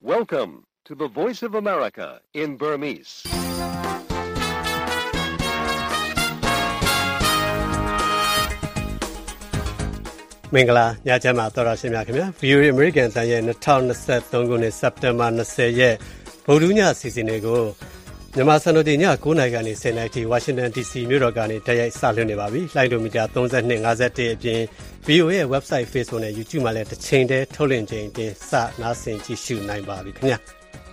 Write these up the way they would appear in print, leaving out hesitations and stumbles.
Welcome to the Voice of America in Burmese. ။မင်္ဂလာညချမ်းပါတော်ရရှိမြခင်ဗျာ VOA American တန်ရဲ့2023ခုနှစ်စက်တင်ဘာ20ရက်ဗုဒ္ဓညအစီအစဉ်လေးကိုမြန်မာစံတော်ချိန်ည9:00နာရီကနေ10:00နာရီထိ Washington DC မြို့တော်ကနေတိုက်ရိုက်စလွှင့်နေပါပြီ။လိုင်းဒိုမီတာ32 51အပြင် VOA ရဲ့ website Facebook နဲ့ YouTube မှာလည်းတစ်ချိန်တည်းထုတ်လွှင့်ချိန်တင်စနားဆင်ကြည့်ရှုနိုင်ပါပြီခင်ဗျာ။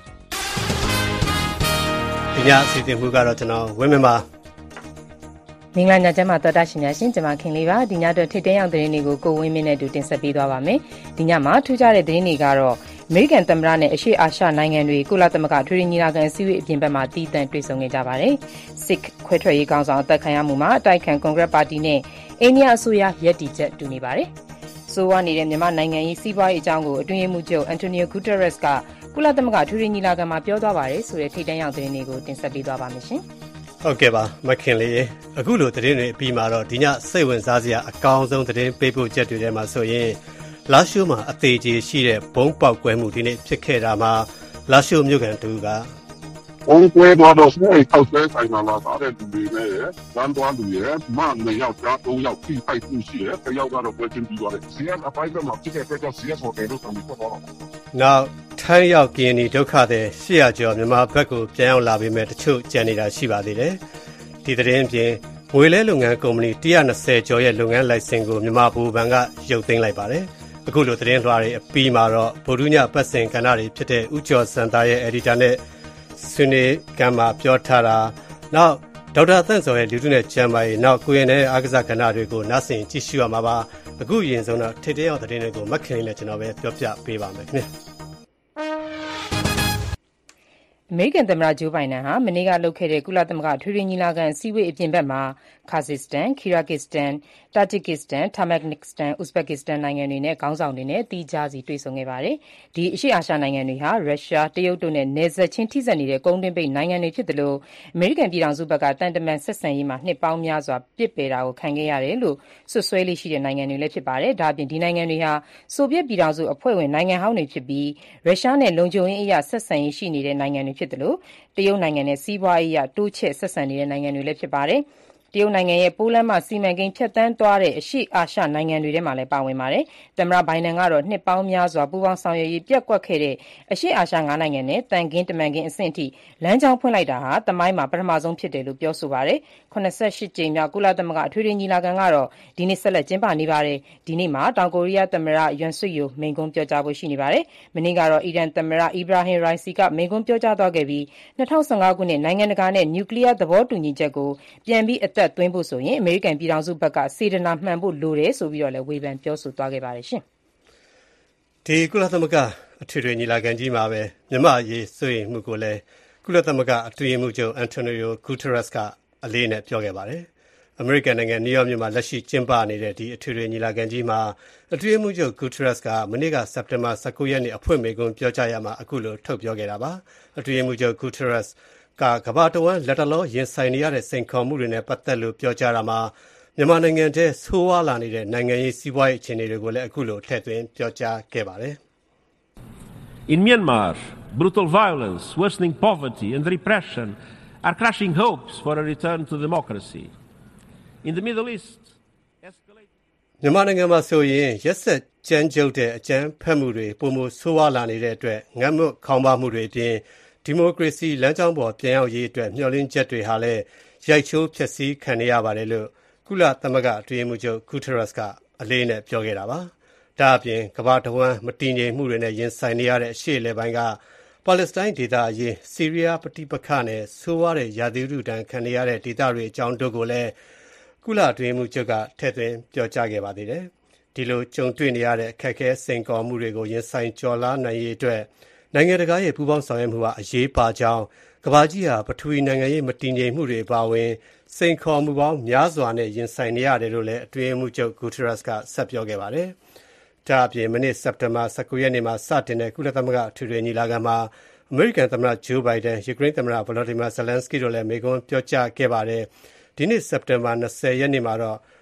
ဒီညအစီအစဉ်ကတော့ကျွန်တော်ဝင်းမင်းပါမင်္ဂလာညချမ်းပါတော်တာရှင်များရှင်ကျွန်မခင်လေးပါဒီညတော့ထိတ်တဲရောက်သတင်းတွေကိုကိုဝင်းမင်းနဲ့တူတင်ဆက်ပေးသွားပါမယ်ဒီညမှာထူးခြားတဲ့သတင်းတွေကတော့အမေရိကန်သမ္မတနဲ့အရှေ့အာရှနိုင်ငံတွေကုလသမဂ္ဂထွေထွေညီလာခံအစည်းအဝေးအပြင်ဘက်မှာတည်တံ့တွေ့ဆုံခဲ့ကြပါတယ်စစ်ခွဲထွက်ရေးကောင်ဆောင်အသက်ခံရမှုမှာအတိုက်ခံကွန်ဂရက်ပါတီနဲ့အိန္ဒိယအစိုးရရည်တည်ချက်တူနေပါတယ်ဆိုဝါနေတဲ့မြန်မာနိုင်ငံရေးစီးပွားရေးအကြောင်းကိုအတွင်းရေးမှူးချုပ်အန်တိုနီယိုဂူတာရက်စ်ကကုလသမဂ္ဂထွေထွေညီလာခံမှာပြောသွားပါတယ်ဆိုတဲ့ထိတ်တဲရောက်သတင်းတွေကိုတင်ဆက်ပေးသွားပါမယ်ရှင်ဟုတ်ကဲ့ပါမခင်လေးအခုလိုသတင်းတွေအပြီးမှာတော့ဒီညစိတ်ဝင်စားစရာအကောင်းဆုံးသတင်းပေးပို့ချက်တွေထဲမှာဆိုရင်လာရှိုးမှာအသေးကြီးရှိတဲ့ဘုံပေါက်ကွဲမှုဒီနေ့ဖြစ်ခဲ့တာမှာလာရှိုးမြို့ကန်တူကဘုံကွဲတော့အဲ့ထောက်ဆဲဆိုင်မှာလာတဲ့သူတွေနဲ့လမ်းသွားလူရဲ့မ2ယောက်ကြား3ယောက်ထိဖိုက်မှုရှိတယ်တစ်ယောက်ကတော့ပွဲချင်းပြီးသွားတယ်စီအအပိုင်းမှာဖြစ်တဲ့အတွက်ကြောင့် CS ဟိုတယ်လို့တောင်းပြီးတော့နောက်ထိုင်းရောက်ကင်းဒီဒုက္ခတဲ့800ကျော်မြန်မာဘက်ကိုပြန်ရောက်လာပေမဲ့တချို့ကြံနေတာရှိပါသေးတယ်ဒီသတင်းပြင်ငွေလဲလုပ်ငန်းကုမ္ပဏီ120ကျော်ရဲ့လုပ်ငန်းလိုင်စင်ကိုမြန်မာဘူဘန်ကရုပ်သိမ်းလိုက်ပါတယ်အခုလိုသတင်းလွှာတွေအပြီးမှာတော့ဗိုလ်ဒူးညပတ်စင်ကဏ္ဍတွေဖြစ်တဲ့ဥကျော်စံသားရဲ့ editor နဲ့ဆွေးနွေးကံမှာပြောထားတာနောက်ဒေါက်တာသန့်စောရဲ့လူထုနဲ့ကျမ်းမာရေးနောက်ကိုရင်နဲ့အားကစားကဏ္ဍတွေကိုနားဆင်ကြည့်ရှုရမှာပါအခုရင်ဆုံးတော့ထိတ်တဲရောက်သတင်းတွေကိုမခင်နဲ့ကျွန်တော်ပဲပြောပြပေးပါမယ်ခင်ဗျအမေရိကန်သမ္မတဂျိုးဘိုင်ဒန်ဟာမနေ့ကလုပ်ခဲ့တဲ့ကုလသမဂ္ဂထွေထွေညီလာခံအစည်းအဝေးအပြင်ဘက်မှာကာဇစ်စတန်၊ကီရာဂစ်စတန်၊တာဂျစ်ကစ္စတန်၊တာမန်နစ္စတန်၊ဥဇဘက်ကစ္စတန်နိုင်ငံတွေနဲ့ခေါင်းဆောင်တွေနဲ့သီးခြားစီတွေ့ဆုံခဲ့ပါတယ်။ဒီအရှေ့အာရှနိုင်ငံတွေဟာရုရှား၊တရုတ်တို့နဲ့နယ်စပ်ချင်းထိစပ်နေတဲ့ကုန်းတွင်းပိတ်နိုင်ငံတွေဖြစ်သလိုအမေရိကန်ပြည်ထောင်စုဘက်ကတန်တမန်ဆက်ဆံရေးမှာနှစ်ပေါင်းများစွာပစ်ပယ်တာကိုခံခဲ့ရတယ်လို့စွပ်စွဲလေးရှိတဲ့နိုင်ငံတွေလည်းဖြစ်ပါတယ်။ဒါ့အပြင်ဒီနိုင်ငံတွေဟာဆိုဗီယက်ပြည်ထောင်စုအဖွဲ့ဝင်နိုင်ငံဟောင်းတွေဖြစ်ပြီးရုရှားနဲ့လုံခြုံရေးအရာဆက်ဆံရေးရှိနေတဲ့နိုင်ငံတွေဖြစ်သလိုတရုတ်နိုင်ငံနဲ့စီးပွားရေးအရတိုးချဲ့ဆက်ဆံနေတဲ့နိုင်ငံတွေလည်းဖြစ်ပါတယ်။တရုတ်နိုင်ငံရဲ့ပိုးလမ်းမစီမံကိန်းဖြတ်သန်းသွားတဲ့အရှေ့အာရှနိုင်ငံတွေထဲမှာလည်းပါဝင်ပါတယ်။သမ္မတဘိုင်ဒန်ကတော့နှစ်ပေါင်းများစွာပူးပေါင်းဆောင်ရွက်ရေးပျက်ကွက်ခဲ့တဲ့အရှေ့အာရှ9နိုင်ငံနဲ့တန်ခင်းတမန်ခင်းအဆင့်အထိလမ်းကြောင်းဖွင့်လိုက်တာဟာသမိုင်းမှာပထမဆုံးဖြစ်တယ်လို့ပြောဆိုပါတယ်။88ကြိမ်မြောက်ကုလသမဂ္ဂအထွေထွေညီလာခံကတော့ဒီနေ့ဆက်လက်ကျင်းပနေပါတယ်။ဒီနေ့မှာတောင်ကိုရီးယားသမ္မတယွန်ဆွတ်ယိုမိန့်ခွန်းပြောကြားဖို့ရှိနေပါတယ်။မနေ့ကတော့အီရန်သမ္မတအီဘရာဟင်ရိုင်စီကမိန့်ခွန်းပြောကြားသွားခဲ့ပြီး2015ခုနှစ်နိုင်ငံတကာနဲ့နျူကလ িয়ার သဘောတူညီချက်ကိုပြန်ပြီးအသက်သွင်းဖို့ဆိုရင်အမေရိကန်ပြည်ထောင်စုဘက်ကစေတနာမှန်ဖို့လိုတယ်ဆိုပြီးတော့လည်းဝေဖန်ပြောဆိုသွားခဲ့ပါတယ်ရှင်။ဒီကုလသမဂ္ဂအထွေထွေညီလာခံကြီးမှာပဲမြန်မာရေးစိုးရိမ်မှုကိုလည်းကုလသမဂ္ဂအတွင်းရေးမှူးချုပ်အန်တိုနီယိုဂူတာရက်စ်ကအလေးနဲ့ပြောခဲ့ပါတယ်။အမေရိကန်နိုင်ငံနယူးယောက်မြို့မှာလက်ရှိကျင်းပနေတဲ့ဒီအထွေထွေညီလာခံကြီးမှာအတွင်းရေးမှူးချုပ်ဂူတာရက်စ်ကမနေ့ကစက်တင်ဘာ19ရက်နေ့အဖွင့်မိန့်ခွန်းပြောကြားရမှာအခုလိုထုတ်ပြောခဲ့တာပါ။အတွင်းရေးမှူးချုပ်ဂူတာရက်စ်ကမ္ဘာတဝန်းလက်တလောရင်ဆိုင်နေရတဲ့စိန်ခေါ်မှုတွေနဲ့ပတ်သက်လို့ပြောကြားတာမှာမြန်မာနိုင်ငံထဲဆိုးဝါးလာနေတဲ့နိုင်ငံရေးစီးပွားရေးအခြေအနေတွေကိုလည်းအခုလိုထည့်သွင်းပြောကြားခဲ့ပါတယ်။ In Myanmar, brutal violence, worsening poverty and repression are crushing hopes for a return to democracy. In the Middle East, မြန်မာနိုင်ငံမှာဆိုရင်ရက်စက်ကြမ်းကြုတ်တဲ့အကြမ်းဖက်မှုတွေပုံမဆိုးဝါးလာနေတဲ့အတွက်ငတ်မွတ်ခေါင်းပါမှုတွေအပြင်ဒီမိုကရေစီလမ်းကြောင်းပေါ်ပြန်ရောက်ရေးအတွက်မျှော်လင့်ချက်တွေဟာလည်းရိုက်ချိုးဖျက်ဆီးခံရပါတယ်လို့ကုလသမဂ္ဂအတွင်းရေးမှူးချုပ်ဂူတာရက်စ်ကအလေးနဲ့ပြောခဲ့တာပါ။ဒါအပြင်ကမ္ဘာတဝန်းမတည်ငြိမ်မှုတွေနဲ့ရင်ဆိုင်နေရတဲ့အရှေ့အလယ်ပိုင်းကပါလက်စတိုင်းဒေသအရေးဆီးရီးယားပဋိပက္ခနဲ့ဆိုးဝါးတဲ့ရာသီဥတုဒဏ်ခံနေရတဲ့ဒေသတွေအကြောင်းတို့ကိုလည်းကုလအတွင်းရေးမှူးချုပ်ကထည့်သွင်းပြောကြားခဲ့ပါသေးတယ်။ဒီလိုကြုံတွေ့နေရတဲ့အခက်အခဲစိန်ခေါ်မှုတွေကိုရင်ဆိုင်ကျော်လွှားနိုင်ရေးအတွက်နိုင်ငံတကာရဲ့ပူးပေါင်းဆောင်ရွက်မှုဟာအရေးပါကြောင်းကမ္ဘာကြီးဟာပထဝီနိုင်ငံရေးမတည်ငြိမ်မှုတွေပါဝင်စိန်ခေါ်မှုပေါင်းများစွာနဲ့ရင်ဆိုင်နေရတယ်လို့လည်းအတွင်းရေးမှူးချုပ်ဂူတာရက်စ်ကဆက်ပြောခဲ့ပါတယ်။ဒါအပြင်မနေ့စက်တင်ဘာ19ရက်နေ့မှာစတင်တဲ့ကုလသမဂ္ဂအထွေထွေညီလာခံမှာအမေရိကန်သမ္မတဂျိုးဘိုင်ဒန်၊ယူကရိန်းသမ္မတဗလော်ဒီမာဇလန်စကီတို့လည်းမိန့်ခွန်းပြောကြားခဲ့ပါတယ်။ဒီနေ့စက်တင်ဘာ20ရက်နေ့မှာတော့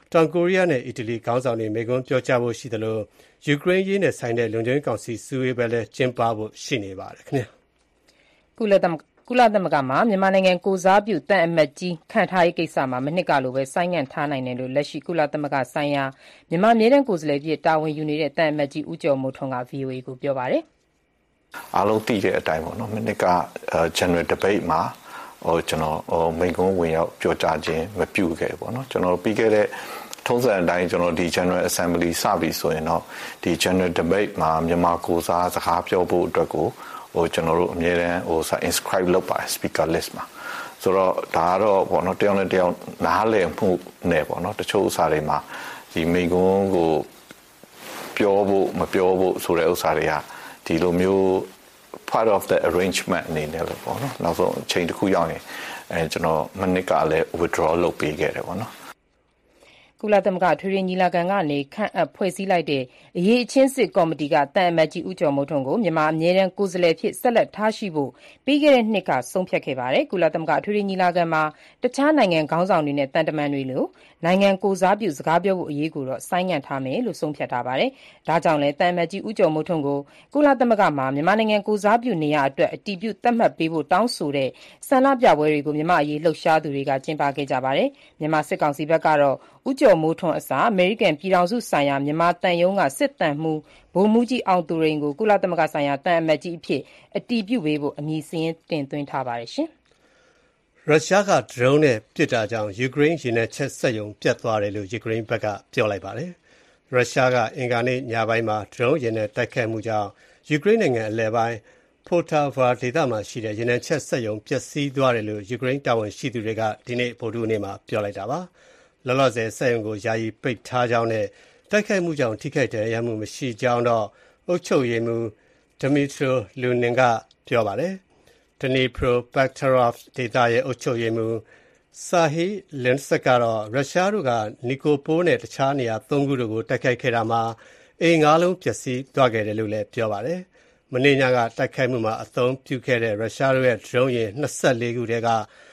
တောင်ကိုရီးယားနဲ့အီတလီခေါင်းဆောင်တွေမိန့်ခွန်းပြောကြားဖို့ရှိသလိုယူကရိန်းရေးနဲ့ဆိုင်တဲ့လုံခြုံရေးကောင်စီစည်းဝေးပွဲလည်းကျင်းပဖို့ရှိနေပါတယ်ခင်ဗျာကုလသမဂ္ဂမှာမြန်မာနိုင်ငံကိုစားပြုတန်အမတ်ကြီးခန့်ထားရေးကိစ္စမှာမနှစ်ကလိုပဲဆိုင်းငံ့ထားနိုင်တယ်လို့လက်ရှိကုလသမဂ္ဂဆိုင်ရာမြန်မာအမြဲတမ်းကိုယ်စားလှယ်ဖြစ်တာဝန်ယူနေတဲ့တန်အမတ်ကြီးဦးကျော်မိုးထွန်းက VOA ကိုပြောပါတယ်အားလုံးသိတဲ့အတိုင်းပေါ့နော်မနှစ်က general debate မှာကျွန်တော်မိန့်ခွန်းဝင်ရောက်ပြောကြားခြင်းမပြုခဲ့ပေါ့နော်ကျွန်တော်ပြီးခဲ့တဲ့ထုံးစံအတိုင်းကျွန်တော်ဒီ General Assembly စပြီဆိုရင်တော့ဒီ General Debate မှာမြန်မာကိုစားစကားပြောဖို့အတွက်ကိုကျွန်တော်တို့အမြဲတမ်းinscribe လုပ်ပါ speaker list မှာဆိုတော့ဒါကတော့ပေါ့နော်တယောက်နဲ့တယောက်နားလည်မှုနဲ့ပေါ့နော်တချို့ဥစ္စာတွေမှာဒီမိန့်ခွန်းကိုပြောဖို့မပြောဖို့ဆိုတဲ့ဥစ္စာတွေကဒီလိုမျိုး part of the arrangement အနေနဲ့လည်းပေါ့နော်နောက်ဆုံးအချိန်တစ်ခုရောက်ရင်ကျွန်တော်မနစ်ကလည်း withdraw လုပ်ပေးခဲ့တယ်ပေါ့နော်ကုလသမဂ္ဂထွေထွေညီလာခံကနေခန့်အပ်ဖွဲ့စည်းလိုက်တဲ့အရေးအချင်းစစ်ကော်မတီကတန်အမတ်ကြီးဦးကျော်မိုးထွန်းကိုမြန်မာအမြဲတမ်းကိုယ်စားလှယ်ဖြစ်ဆက်လက်ထားရှိဖို့ပြီးခဲ့တဲ့နှစ်ကဆုံးဖြတ်ခဲ့ပါတယ်။ကုလသမဂ္ဂထွေထွေညီလာခံမှာတခြားနိုင်ငံခေါင်းဆောင်တွေနဲ့တန်တမန်တွေလိုနိုင်ငံကိုစားပြုစကားပြောဖို့အရေးကိုတော့ဆိုင်းငံ့ထားမယ်လို့ဆုံးဖြတ်ထားပါတယ်။ဒါကြောင့်လည်းတန်အမတ်ကြီးဦးကျော်မိုးထွန်းကိုကုလသမဂ္ဂမှာမြန်မာနိုင်ငံကိုစားပြုနေရအတွက်အတည်ပြုသတ်မှတ်ပေးဖို့တောင်းဆိုတဲ့ဆန္ဒပြပွဲတွေကိုမြန်မာအရေးလှုပ်ရှားသူတွေကကျင်းပခဲ့ကြပါတယ်။မြန်မာစစ်ကောင်စီဘက်ကတော့ဦးကျော်မိုးထွန်းအစားအမေရိကန်ပြည်ထောင်စုဆိုင်ရာမြန်မာတန်ယုံကစစ်တမ်းမှူးဗိုလ်မှူးကြီးအောင်သူရိန်ကိုကုလသမဂ္ဂဆိုင်ရာတန်အမတ်ကြီးအဖြစ်အတည်ပြုပေးဖို့အမည်စာရင်းတင်သွင်းထားပါတယ်ရှင်။ရုရှားကဒရုန်းနဲ့ပစ်တာကြောင့်ယူကရိန်းရေနံချက်စက်ရုံပြတ်သွားတယ်လို့ယူကရိန်းဘက်ကပြောလိုက်ပါတယ်။ရုရှားကအင်္ဂါနေ့ညပိုင်းမှာဒရုန်းရေနံတိုက်ခိုက်မှုကြောင့်ယူကရိန်းနိုင်ငံအလယ်ပိုင်းPoltava ဒေသမှာရှိတဲ့ရေနံချက်စက်ရုံပျက်စီးသွားတယ်လို့ယူကရိန်းတာဝန်ရှိသူတွေကဒီနေ့ဗုဒ္ဓဟူးနေ့မှာပြောလိုက်တာပါ။လောလောဆယ်စက်ရုံကိုယာယီပိတ်ထားကြောင်းနဲ့တိုက်ခိုက်မှုကြောင့်ထိခိုက်ဒဏ်ရာရမှုမရှိကြောင်းတော့အုပ်ချုပ်ရေးမှူး Dmytro Lunin ကပြောပါတယ်။ Dnipropetrovsk ဒေသရဲ့အုပ်ချုပ်ရေးမှူး Serhiy Lynsak ကတော့ရုရှားတို့ကနီကိုပိုးနဲ့တခြားနေရာ၃ခုတို့ကိုတိုက်ခိုက်ခဲ့တာမှာအိမ်၅လုံးပျက်စီးသွားခဲ့တယ်လို့လည်းပြောပါတယ်။မနေ့ညကတိုက်ခိုက်မှုမှာအသုံးပြုခဲ့တဲ့ရုရှားတို့ရဲ့ဒရုန်းယာဉ်24ခုထဲက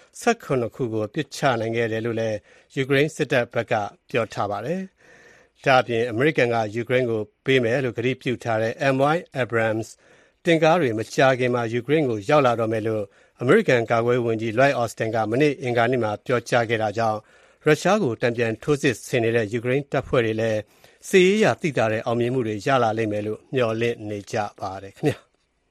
18ခုကိုပစ်ချနိုင်ခဲ့တယ်လို့လည်းယူကရိန်းစစ်တပ်ဘက်ကပြောထားပါတယ်။ဒါ့အပြင်အမေရိကန်ကယူကရိန်းကိုပေးမယ်လို့ကတိပြုထားတဲ့ MY Abrams တင်ကားတွေမကြာခင်မှာယူကရိန်းကိုရောက်လာတော့မယ်လို့အမေရိကန်ကာကွယ်ရေးဝန်ကြီး Lloyd Austin ကမနေ့အင်္ဂါနေ့မှာပြောကြားခဲ့တာကြောင့်ရုရှားကိုတံပြန်ထိုးစစ်ဆင်နေတဲ့ယူကရိန်းတပ်ဖွဲ့တွေလည်းစစ်ရေးအရသိသာတဲ့အောင်မြင်မှုတွေရလာလိမ့်မယ်လို့မျှော်လင့်နေကြပါတယ်ခင်ဗျာ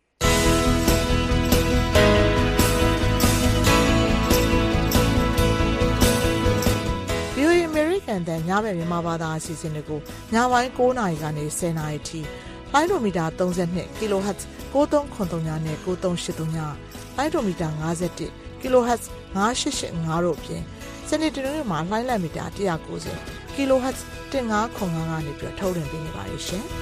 တန်ညဘက်မြန်မာဘာသာအစီအစဉ်တွေကိုညပိုင်း9နာရီကနေ10နာရီထိလိုင်းဒိုမီတာ32 kHz 9393နဲ့9383လိုင်းဒိုမီတာ51 kHz 9885တို့အပြင်စနေတနင်္ဂနွေမှာလိုင်းလံမီတာ190 kHz 1505ကနေပြီးထုတ်လွှင့်ပေးနေပါတယ်ရှင်။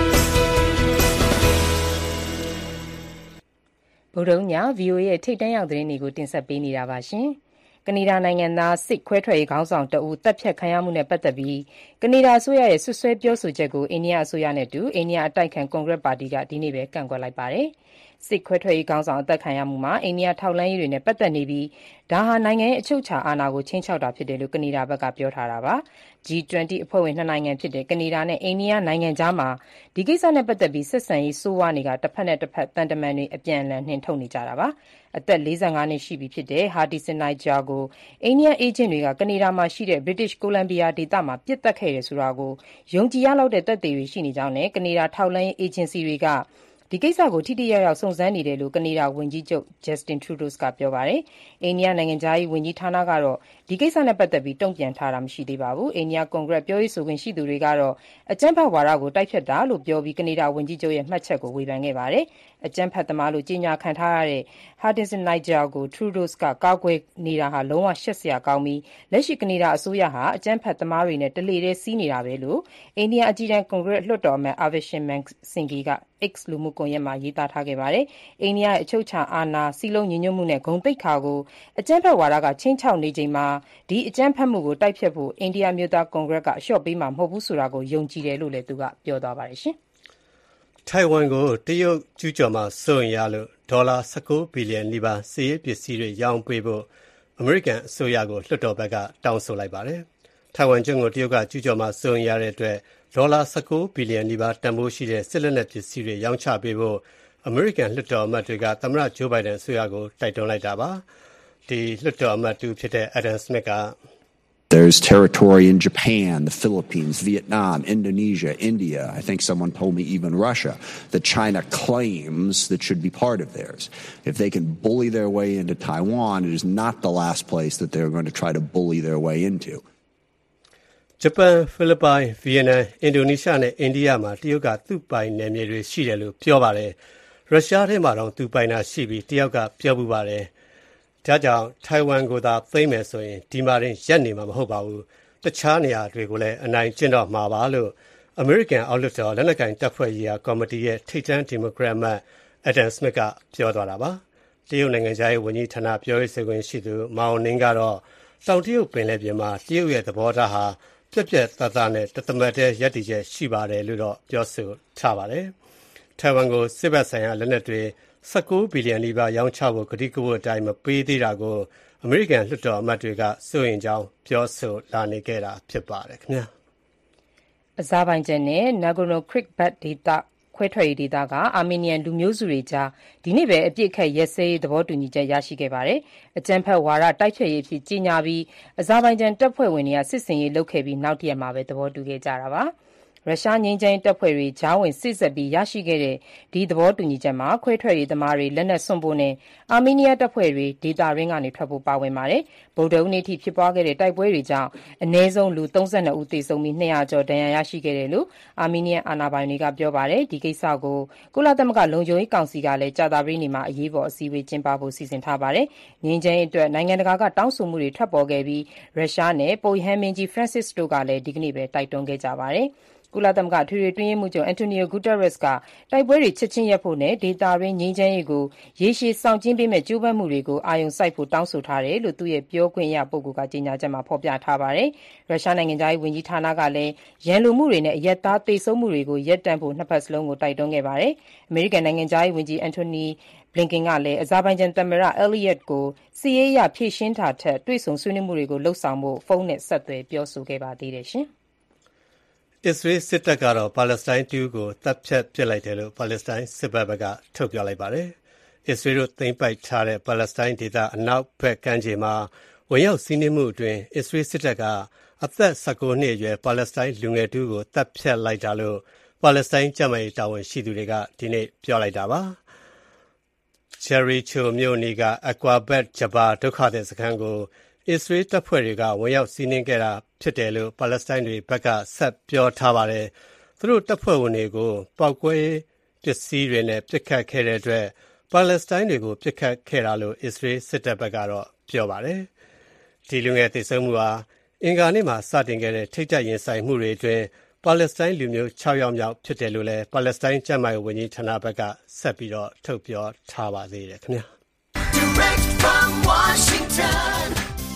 ဗုဒ္ဓည VOA ရဲ့ထိပ်တန်းရောက်သတင်းတွေကိုတင်ဆက်ပေးနေတာပါရှင်။ကနေဒါနိုင်ငံသားစစ်ခွဲထွက်ရေးခေါင်းဆောင်တဦးတပ်ဖြတ်ခံရမှုနဲ့ပတ်သက်ပြီးကနေဒါအစိုးရရဲ့ဆွဆွဲပြောဆိုချက်ကိုအိန္ဒိယအစိုးရနဲ့အတူအိန္ဒိယအတိုက်ခံကွန်ဂရက်ပါတီကဒီနေ့ပဲကန့်ကွက်လိုက်ပါတယ်။စစ်ခွဲထွက်ရေးခေါင်းဆောင်အသက်ခံရမှုမှာအိန္ဒိယထောက်လှမ်းရေးတွေနဲ့ပတ်သက်နေပြီးဒါဟာနိုင်ငံရဲ့အချုပ်အခြာအာဏာကိုခြိမ်းခြောက်တာဖြစ်တယ်လို့ကနေဒါဘက်ကပြောထားတာပါ။ G20 အဖွဲ့ဝင်2နိုင်ငံဖြစ်တဲ့ကနေဒါနဲ့အိန္ဒိယနိုင်ငံကြားမှာဒီကိစ္စနဲ့ပတ်သက်ပြီးဆက်ဆံရေးဆိုးဝါးနေတာတစ်ဖက်နဲ့တစ်ဖက်တန်တမန်တွေအပြန်အလှန်နှင်ထုတ်နေကြတာပါ။အသက်45နှစ်ရှိပြီဖြစ်တဲ့ Hardison Niger ကိုအိန္ဒိယအေဂျင့်တွေကကနေဒါမှာရှိတဲ့ British Columbia ဒေသမှာပစ်တက်ခဲ့တယ်ဆိုတာကိုယုံကြည်ရလောက်တဲ့သက်သေတွေရှိနေကြောင်းနဲ့ကနေဒါထောက်လှမ်းရေးအေဂျင်စီတွေကဒီကိစ္စကိုထိထိရောက်ရောက်စုံစမ်းနေတယ်လို့ကနေဒါဝန်ကြီးချုပ် Justin Trudeau ကပြောပါတယ်။အိန္ဒိယနိုင်ငံသားရေးဝန်ကြီးဌာနကတော့ဒီကိစ္စနဲ့ပတ်သက်ပြီးတုံ့ပြန်ထားတာမရှိသေးပါဘူး။အိန္ဒိယကွန်ဂရက်ပြောရေးဆိုခွင့်ရှိသူတွေကတော့အကြမ်းဖက်ဝါဒကိုတိုက်ဖျက်တာလို့ပြောပြီးကနေဒါဝန်ကြီးချုပ်ရဲ့မှတ်ချက်ကိုဝေဖန်ခဲ့ပါတယ်။အကြမ်းဖက်သမားလို့ကြေညာခံထားရတဲ့ Hardison Niger ကို Trudeau ကကောက်ွယ်နေတာဟာလုံးဝရှက်စရာကောင်းပြီးလက်ရှိကနေဒါအစိုးရဟာအကြမ်းဖက်သမားတွေနဲ့တလေတည်းစီးနေတာပဲလို့အိန္ဒိယအကြီးတန်းကွန်ဂရက်လွှတ်တော်အမတ် Avishai Singhi က X လူမှုကွန်ရက်မှာရေးသားထားခဲ့ပါတယ်။အိန္ဒိယရဲ့အချုပ်အခြာအာဏာစီးလုံးညီညွတ်မှုနဲ့ဂုဏ်သိက္ခာကိုအကြမ်းဖက်ဝါဒကချင်းချောက်နေချိန်မှာဒီအကြမ်းဖက်မှုကိုတိုက်ဖျက်ဖို့အိန္ဒိယမျိုးသားကွန်ဂရက်ကလျှော့ပေးမှာမဟုတ်ဘူးဆိုတာကိုယုံကြည်တယ်လို့လည်းသူကပြောသွားပါတယ်ရှင်။ထိုင်ဝမ်ကိုတရုတ်ကျူးကျော်မှာစိုးရိမ်ရလို့ဒေါ်လာ19ဘီလီယံနီးပါးစစ်ရေးပစ္စည်းတွေရောင်းပေးဖို့အမေရိကန်အစိုးရကိုလွှတ်တော်ဘက်ကတောင်းဆိုလိုက်ပါတယ်။ထိုင်ဝမ်ကျွန်းကိုတရုတ်ကကျူးကျော်မှာစိုးရိမ်ရတဲ့အတွက်ဒေါ်လာ19 ဘီလီယံနီးပါးတန်ဖိုးရှိတဲ့စစ်လက်နက်ပစ္စည်းတွေရောင်းချပေးဖို့အမေရိကန်လွှတ်တော်အမတ်တွေကသမ္မတဂျိုးဘိုင်ဒန်အစိုးရကိုတိုက်တွန်းလိုက်တာပါ။ဒီလွှတ်တော်အမတ်တူဖြစ်တဲ့ Adam Smith က There's territory in Japan, the Philippines, Vietnam, Indonesia, India. I think someone told me even Russia that China claims that should be part of theirs. If they can bully their way into Taiwan, it is not the last place that they're going to try to bully their way into. Japan, Philippines, Vietnam, Indonesia နဲ့ India မှာတရုတ်ကသူ့ပိုင်နယ်မြေတွေရှိတယ်လို့ပြောပါတယ်။ရုရှားထဲမှာတော့သူပိုင်တာရှိပြီးတရုတ်ကပြောပူပါတယ်။ဒါကြောင့်ထိုင်ဝမ်ကိုသာသိမ်းမယ်ဆိုရင်ဒီမှာရင်ရက်နေမှာမဟုတ်ပါဘူး။တခြားနေရာတွေကိုလည်းအနိုင်ကျင့်တော့မှာပါလို့အမေရိကန်အောက်လွှတ်တော်လက်နက်ကိုင်တပ်ဖွဲ့ရေးရာကော်မတီရဲ့ထိပ်တန်းဒီမိုကရက်မတ် Adam Smith ကပြောသွားတာပါ။တရုတ်နိုင်ငံသားရေးဝန်ကြီးဌာနပြောရေးဆိုခွင့်ရှိသူမောင်နင်းကတော့တောင်တရုတ်ပင်လယ်ပြင်မှာတရုတ်ရဲ့သဘောထားဟာပြက်ပြက်သားသားနဲ့တသမတ်တဲ့ရပ်တည်ချက်ရှိပါတယ်လို့တော့ပြောဆိုထားပါတယ်။ထိုင်ဝမ်ကိုစစ်ဘက်ဆိုင်ရာလက်နက်တွေ19 ဘီလီယံနီးပါးရောင်းချဖို့ကတိကဝတ်အတိုင်းမပေးသေးတာကိုအမေရိကန်လွှတ်တော်အမတ်တွေကစိုးရိမ်ကြောင်းပြောဆိုလာနေခဲ့တာဖြစ်ပါတယ်ခင်ဗျာ။အဇာဘိုင်ဂျန်နဲ့ Nagorno-Karabakh ဒေသခွဲထွက်ရေးဒေသကအာမေးနီးယန်လူမျိုးစုတွေကြားဒီနေ့ပဲအပြစ်ခတ်ရက်စဲရေးသဘောတူညီချက်ရရှိခဲ့ပါတယ်။အကြမ်းဖက်ဝါဒတိုက်ဖျက်ရေးအဖြစ်ကြေညာပြီးအဇာဘိုင်ဂျန်တပ်ဖွဲ့ဝင်တွေကစစ်စင်ရေးလုပ်ခဲ့ပြီးနောက်တရက်မှာပဲသဘောတူခဲ့ကြတာပါ။ရုရှားငြိမ်းချမ်းရေးတပ်ဖွဲ့တွေကြားဝင်စစ်ဆက်ပြီးရရှိခဲ့တဲ့ဒီသဘောတူညီချက်မှာခွဲထွက်ရေးသမားတွေလက်နက်စွန့်ဖို့နဲ့အာမေးနီးယားတပ်ဖွဲ့တွေဒေသရင်းကနေထွက်ဖို့ပါဝင်ပါတယ်။ဗုဒ္ဓဟူးနေ့ထိဖြစ်ပွားခဲ့တဲ့တိုက်ပွဲတွေကြောင့်အနည်းဆုံးလူ32ဦးသေဆုံးပြီး200ကျော်ဒဏ်ရာရရှိခဲ့တယ်လို့အာမေးနီးယားအာဏာပိုင်တွေကပြောပါတယ်။ဒီကိစ္စကိုကုလသမဂ္ဂလုံခြုံရေးကောင်စီကလည်းကြာသပတေးနေ့မှာအရေးပေါ်အစည်းအဝေးကျင်းပဖို့စီစဉ်ထားပါတယ်။ငြိမ်းချမ်းရေးအတွက်နိုင်ငံတကာကတောင်းဆိုမှုတွေထွက်ပေါ်ခဲ့ပြီးရုရှားနဲ့ပုပ်ရဟန်းမင်းကြီး Francis တို့ကလည်းဒီကနေ့ပဲတိုက်တွန်းခဲ့ကြပါတယ်။ကုလသမဂ္ဂအထွေထွေအတွင်းရေးမှူးချုပ် Antonio Guterres ကတိုက်ပွဲတွေချက်ချင်းရပ်ဖို့နဲ့ဒေသတွင်းငြိမ်းချမ်းရေးကိုရေရှည်ဆောင်ကျဉ်ပေးမဲ့ကြိုးပမ်းမှုတွေကိုအာရုံစိုက်ဖို့တောင်းဆိုထားတယ်လို့သူ့ရဲ့ပြောခွင့်ရပုဂ္ဂိုလ်ကကြေညာချက်မှာဖော်ပြထားပါတယ်။ရုရှားနိုင်ငံသားရေးဝန်ကြီးဌာနကလည်းရန်လိုမှုတွေနဲ့အရက်သားသေဆုံးမှုတွေကိုရပ်တန့်ဖို့နှစ်ဖက်စလုံးကိုတိုက်တွန်းခဲ့ပါတယ်။အမေရိကန်နိုင်ငံသားရေးဝန်ကြီး Antony Blinken ကလည်းအဇာဘိုင်ဂျန်သမ္မတ Aliyev ကိုစီးရေးအရဖြည့်ရှင်းတာထက်တွေ့ဆုံဆွေးနွေးမှုတွေကိုလှုပ်ဆောင်ဖို့ဖုန်းနဲ့ဆက်သွယ်ပြောဆိုခဲ့ပါသေးတယ်ရှင်။အစ္စရေးစစ်တပ်ကတော့ပါလက်စတိုင်းတူကိုတပ်ဖြတ်ပစ်လိုက်တယ်လို့ပါလက်စတိုင်းစစ်ဘက်ကထုတ်ပြောလိုက်ပါတယ်။အစ္စရေးတို့သိမ်းပိုက်ထားတဲ့ပါလက်စတိုင်းဒေသအနောက်ဘက်ကမ်းခြေမှာဝင်ရောက်စီးနင်းမှုအတွင်းအစ္စရေးစစ်တပ်ကအသက်19နှစ်အရွယ်ပါလက်စတိုင်းလူငယ်တူကိုတပ်ဖြတ်လိုက်တာလို့ပါလက်စတိုင်းကျန်းမာရေးတာဝန်ရှိသူတွေကဒီနေ့ပြောလိုက်တာပါ။ Jericho မြို့နေက Aqabat Jabbar ဒုက္ခသည်စခန်းကိုအစ္စရေးတပ်ဖွဲ့တွေကဝင်ရောက်စီးနင်းခဲ့တာဖြစ်တယ်လို့ပါလက်စတိုင်းတွေဘက်ကဆက်ပြောထားပါတယ်။သူတို့တပ်ဖွဲ့ဝင်တွေကိုပောက်ကွဲပစ္စည်းတွေနဲ့ပစ်ခတ်ခဲ့တဲ့အတွက်ပါလက်စတိုင်းတွေကိုပစ်ခတ်ခဲ့တာလို့အစ္စရေးစစ်တပ်ဘက်ကတော့ပြောပါတယ်။ဒီလူငယ်သေဆုံးမှုဟာအင်္ဂါနေ့မှာစတင်ခဲ့တဲ့ထိပ်တိုက်ရင်ဆိုင်မှုတွေအတွင်းပါလက်စတိုင်းလူမျိုး6ယောက်မြောက်ဖြစ်တယ်လို့လည်းပါလက်စတိုင်းကျန်းမာရေးဝန်ကြီးဌာနဘက်ကဆက်ပြီးတော့ထုတ်ပြောထားပါသေးတယ်ခင်ဗျာ။ Direct from Washington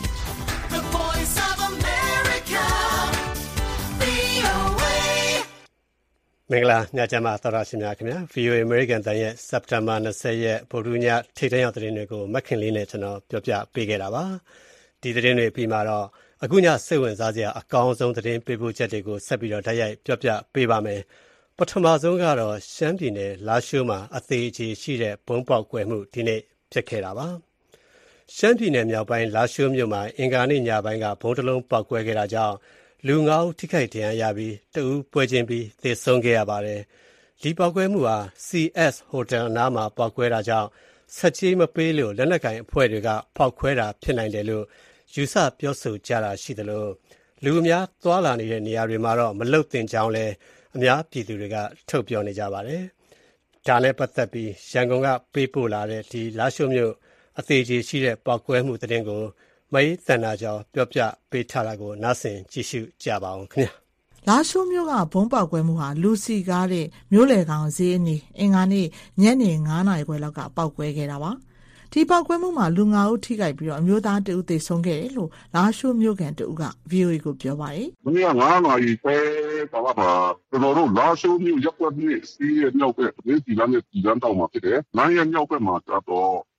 မင်္ဂလာညချမ်းပါသောတာရှင်များခင်ဗျာ VOA American တန်ရဲ့စက်တင်ဘာ20ရက်ဗုဒ္ဓဟူးညထိပ်တန်းရောက်သတင်းတွေကိုမခင်လေးနဲ့ကျွန်တော်ပြောပြပေးခဲ့တာပါဒီသတင်းတွေပြီးမှတော့အခုညစိတ်ဝင်စားစရာအကောင်းဆုံးသတင်းပေးပို့ချက်တွေကိုဆက်ပြီးတော့တိုက်ရိုက်ပြောပြပေးပါမယ်ပထမဆုံးကတော့ရှမ်းပြည်နယ်လာရှိုးမှာအသေးအချေရှိတဲ့ဘုံပေါက်ကွဲမှုဒီနေ့ဖြစ်ခဲ့တာပါရှမ်းပြည်နယ်မြောက်ပိုင်းလာရှိုးမြို့မှာအင်္ဂါနေ့ညပိုင်းကဘုံတစ်လုံးပေါက်ကွဲခဲ့တာကြောင့်လူ9ဦးထိခိုက်ဒဏ်ရာရပြီးတဦးပွဲချင်းပြီးသေဆုံးခဲ့ရပါတယ်။ဒီပေါက်ကွဲမှုဟာ CS Hotel အနားမှာပေါက်ကွဲတာကြောင့်ဆက်ချေးမပေးလို့လက်နက်ကင်အဖွဲ့တွေကဖောက်ခွဲတာဖြစ်နိုင်တယ်လို့ယူဆပြောဆိုကြတာရှိတယ်လို့လူအများသွားလာနေတဲ့နေရာတွေမှာတော့မလုသင်ကြောင်းလည်းအများပြည်သူတွေကထုတ်ပြောနေကြပါတယ်။ဒါနဲ့ပတ်သက်ပြီးရန်ကုန်ကပေးပို့လာတဲ့ဒီလာရှိုးမြို့အသေးချေရှိတဲ့ပေါက်ကွဲမှုသတင်းကိုမေးသန္တာကျော်ပြောပြပေးထားတာကိုနားဆင်ကြည့်ရှုကြပါအောင်ခင်ဗျာလာရှိုးမြို့ကဘုံပေါက်ကွဲမှုဟာလူစီကားတဲ့မြို့လေကောင်ဈေးအနီးအင်္ဂါနေ့ညနေ9နာရီခွဲလောက်ကပေါက်ကွဲခဲ့တာပါဒီပေါက်ကွဲမှုမှာလူ9ဦးထိခိုက်ပြီးတော့အမျိုးသားတဦးသေဆုံးခဲ့တယ်လို့လာရှိုးမြို့ကန်တဦးက VOA ကိုပြောပါတယ်မနေ့က9နာရီပဲကာလမှာကျွန်တော်တို့လာရှိုးမြို့ရပ်ကွက်ကြီးစီးရဲ့မြောက်ဘက်ဒီလမ်းနဲ့ဒီလမ်းတောင်မှာဖြစ်တယ်။9ရက်မြောက်ဘက်မှာတော့ကျ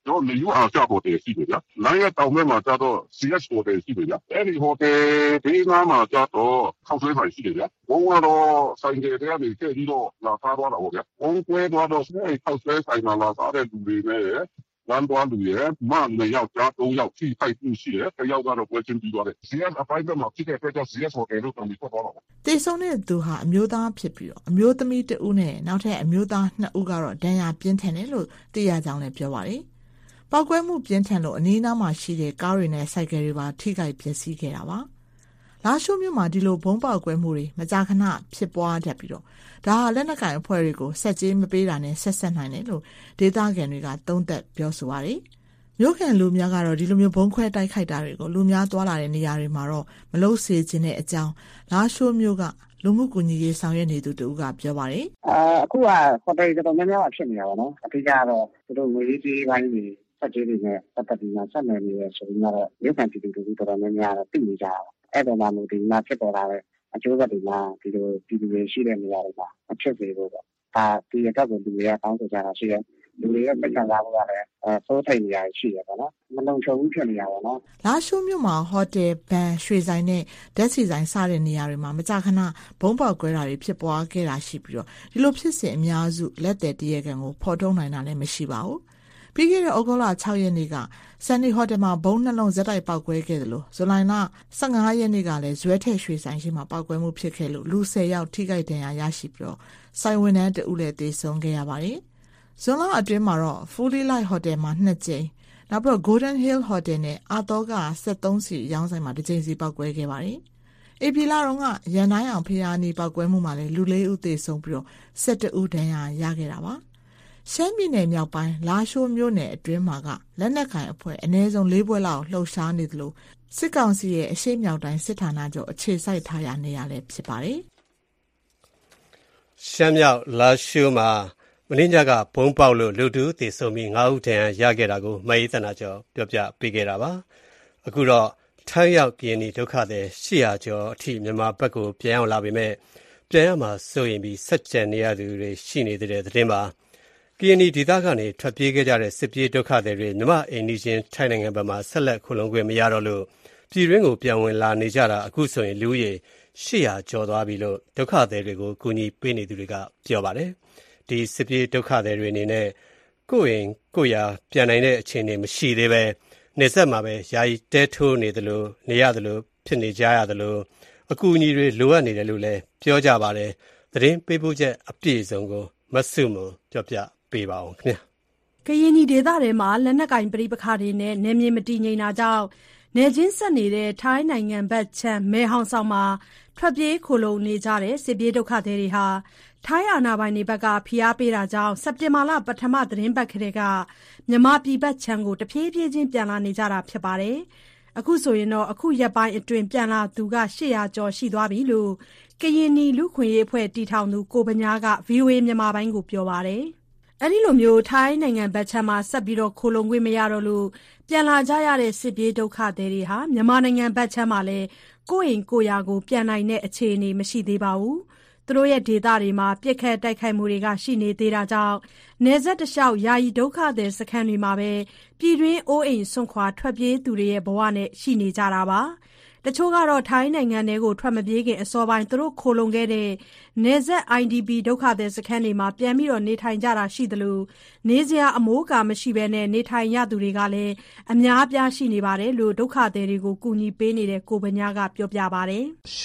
ကျွန်တော်နေယူအားကြပေါ်တယ်ရှိတယ်ဗျာ။နိုင်ရတောင်မဲ့မှာကြတော့ CS ဟိုတယ်ရှိတယ်ဗျာ။အဲ့ဒီဟိုတယ်ဘေးနားမှာကြတော့ခောက်ဆွဲဆိုင်ရှိတယ်ဗျာ။ဘုံကတော့ဆိုင်တွေတဲ့ကနေထည့်ပြီးတော့လာစားသွားတာပေါ့ဗျာ။ဘုံကွဲသွားတော့အဲ့ခောက်ဆွဲဆိုင်မှာလာစားတဲ့လူတွေနဲ့လမ်းသွားလူရဲ့မ2ယောက်ကြား3ယောက်ထိဖိုက်မှုရှိတယ်။တစ်ယောက်ကတော့ပွဲချင်းပြီးသွားတယ်။ CS အပိုင်းမှာဖြစ်တဲ့အတွက်ကြောင့် CS ဟိုတယ်လို့တောင်းပြီးထွက်သွားတာပေါ့။တေဆုံးတဲ့သူဟာအမျိုးသားဖြစ်ပြီးတော့အမျိုးသမီး1ဦးနဲ့နောက်ထပ်အမျိုးသား2ဦးကတော့ဒဏ်ရာပြင်းထန်တယ်လို့သိရကြောင်းလည်းပြောပါတယ်။ပောက်ကွဲမှုပြင်းထန်လို့အနီးအနားမှာရှိတဲ့ကားတွေနဲ့စိုက်ကယ်တွေပါထိခိုက်ပျက်စီးခဲ့တာပါ။လာရှိုးမြို့မှာဒီလိုဘုံပေါက်ကွဲမှုတွေမကြာခဏဖြစ်ပွားတတ်ပြီးတော့ဒါဟာလက်နက်ကိုင်အဖွဲ့တွေကိုဆက်ကြေးမပေးတာနဲ့ဆက်နိုင်တယ်လို့ဒေသခံတွေကသုံးသပ်ပြောဆိုပါတယ်။မြို့ခံလူများကတော့ဒီလိုမျိုးဘုံခွဲတိုက်ခိုက်တာတွေကိုလူများသွားလာတဲ့နေရာတွေမှာတော့မလုပ်စေချင်တဲ့အကြောင်းလာရှိုးမြို့ကလူမှုကူညီရေးဆောင်ရွက်နေသူတို့ကပြောပါတယ်။အခုကဟိုတယ်တော်တော်များများဖြစ်နေတာပါနော်။အဓိကတော့သူတို့ငွေကြီးပိုင်းတွေဆက်ကြေးတွေနဲ့ပတ်သက်ပြီးဆက်နေနေရဆိုပြီးတော့မြို့ခံပြည်သူတွေတော်တော်များများတော့သိနေကြတာ။အဲ့တော့မှဒီမှာဖြစ်ပေါ်လာတဲ့အကျိုးဆက်တွေမှာဒီလိုပြည်သူတွေရှိတဲ့နေရာတွေမှာအဖြစ်တွေပေါ့။ဒါဒီအတွက်ကိုလူတွေကတောင်းဆိုကြတာရှိတယ်။လူတွေရဲ့စိတ်ခံစားမှုကလည်းစိုးထိန်နေရရှိရပါတော့။မလုံခြုံဘူးဖြစ်နေရပါတော့။လာရှိုးမြို့မှာဟိုတယ်ဘန်ရွှေဆိုင်နဲ့ဓာတ်ဆီဆိုင်စတဲ့နေရာတွေမှာမကြာခဏဘုံပေါက်ကွဲတာတွေဖြစ်ပွားခဲ့တာရှိပြီးတော့ဒီလိုဖြစ်စဉ်အများစုလက်သည်တရေကန်ကိုဖော်ထုတ်နိုင်တာလည်းမရှိပါဘူး။ပြီးခဲ့တဲ့ဩဂုတ်လ6ရက်နေ့ကဆန်နီဟိုတယ်မှာဘုံနှလုံးဇက်တိုက်ပေါက်ကွဲခဲ့တယ်လို့ဇူလိုင်လ15ရက်နေ့ကလည်းဇွဲထက်ရွှေဆိုင်ရှိမှာပေါက်ကွဲမှုဖြစ်ခဲ့လို့လူ10ယောက်ထိခိုက်ဒဏ်ရာရရှိပြီးတော့ဆိုင်ဝန်ထမ်း2ဦးလည်းသေဆုံးခဲ့ရပါတယ်။ဇွန်လအတွင်းမှာတော့ Fully Light Hotel မှာ2ကြိမ်နောက်ပြီးတော့ Golden Hill Hotel နဲ့အာသောက73စီရောင်းဆိုင်မှာ1ကြိမ်စီပေါက်ကွဲခဲ့ပါတယ်။ဧပြီလတုန်းကရန်တိုင်းအောင်ဖျားနီပေါက်ကွဲမှုမှာလည်းလူ4ဦးသေဆုံးပြီးတော့12ဦးဒဏ်ရာရခဲ့တာပါ။ရှမ်းပြည်နယ်မြောက်ပိုင်းလာရှိုးမြို့နယ်အတွင်းမှာကလက်နက်ကိုင်အဖွဲ့အနည်းဆုံး4ဘွဲ့လောက်လှုပ်ရှားနေသလိုစစ်ကောင်စီရဲ့အရှိမြောက်တိုင်းစစ်ဌာနချုပ်အခြေစိုက်ထားရနေရလည်းဖြစ်ပါတယ်။ရှမ်းမြောက်လာရှိုးမှာမင်းညကဘုံပေါက်လို့လူတူသေဆုံးပြီး9ဦးဒဏ်ရာရခဲ့တာကိုမအေးသနာကျော်ပြောပြပေးခဲ့တာပါ။အခုတော့ထိုင်းရောက်ကရင်ဒုက္ခသည်800ကျော်အထိမြန်မာဘက်ကိုပြန်ရောက်လာပေမဲ့ပြန်ရမှာစိုးရင်ပြီးဆက်ကြံနေရသူတွေရှိနေတဲ့သတင်းပါကရင်ဒေသကနေထွက်ပြေးခဲ့ကြတဲ့စစ်ပြေးဒုက္ခသည်တွေမြမအိမ်နီးချင်းထိုင်းနိုင်ငံဘက်မှာဆက်လက်ခိုလှုံခွင့်မရတော့လို့ပြည်တွင်းကိုပြန်ဝင်လာနေကြတာအခုဆိုရင်လူဦးရေ800ကျော်သွားပြီလို့ဒုက္ခသည်တွေကိုကူညီပေးနေသူတွေကပြောပါတယ်ဒီစစ်ပြေးဒုက္ခသည်တွေအနေနဲ့ကိုယ့်အိမ်ကိုယ့်ယာပြန်နိုင်တဲ့အခြေအနေမရှိသေးပဲနေဆက်မှာပဲယာယီတဲထိုးနေသလိုနေရသလိုဖြစ်နေကြရသလိုအကူအညီတွေလိုအပ်နေတယ်လို့လည်းပြောကြပါတယ်သတင်းပေးပို့ချက်အပြည့်အစုံကိုမဆုမွန်ပြောပြပေးပါအောင်ခင်ဗျာကရင်ဒေသထဲမှာလက်နက်ကင်ပဋိပက္ခတွေနဲ့နယ်မြေမတည်ငြိမ်တာကြောင့်နယ်ချင်းဆက်နေတဲ့ထိုင်းနိုင်ငံဘက်ခြမ်းမဲဟောင်ဆောင်မှာထွက်ပြေးခိုလှုံနေကြတဲ့စစ်ပြေးဒုက္ခသည်တွေဟာထိုင်းအာဏာပိုင်တွေဘက်ကဖိအားပေးတာကြောင့်စက်တင်ဘာလပထမသတင်းပတ်ကလေးကမြန်မာပြည်ဘက်ခြမ်းကိုတဖြည်းဖြည်းချင်းပြန်လာနေကြတာဖြစ်ပါတယ်အခုဆိုရင်တော့အခုရက်ပိုင်းအတွင်းပြန်လာသူက800ကျော်ရှိသွားပြီလို့ကရင်လူခွင့်ရေးအဖွဲ့တည်ထောင်သူကိုဗညားက VOA မြန်မာပိုင်းကိုပြောပါတယ်အဲ့ဒီလိုမျိုးထိုင်းနိုင်ငံဘက်ခြမ်းမှာဆက်ပြီးတော့ခိုလှုံခွင့်မရတော့လို့ပြန်လာကြရတဲ့စစ်ပြေးဒုက္ခသည်တွေဟာမြန်မာနိုင်ငံဘက်ခြမ်းမှာလည်းကိုယ့်အိမ်ကိုယ့်ယာကိုပြန်နိုင်တဲ့အခြေအနေမရှိသေးပါဘူးသူတို့ရဲ့ဒေသတွေမှာပြစ်ခတ်တိုက်ခိုက်မှုတွေကရှိနေသေးတာကြောင့်နယ်စပ်တလျှောက်ယာယီဒုက္ခသည်စခန်းတွေမှာပဲပြည်တွင်းအိုးအိမ်ဆွန့်ခွာထွက်ပြေးသူတွေရဲ့ဘဝနဲ့ရှိနေကြတာပါတချို့ကတော့ထိုင်းနိုင်ငံထဲကိုထွက်မပြေးခင်အစောပိုင်းသူတို့ခိုလုံခဲ့တဲ့နယ်စပ် IDP ဒုက္ခသည်စခန်းတွေမှာပြန်ပြီးတော့နေထိုင်ကြတာရှိသလိုနေစရာအမိုးအကာမရှိဘဲနဲ့နေထိုင်ရသူတွေကလည်းအများအပြားရှိနေပါတယ်လို့ဒုက္ခသည်တွေကိုကူညီပေးနေတဲ့ကိုဗညာကပြောပြပါတယ်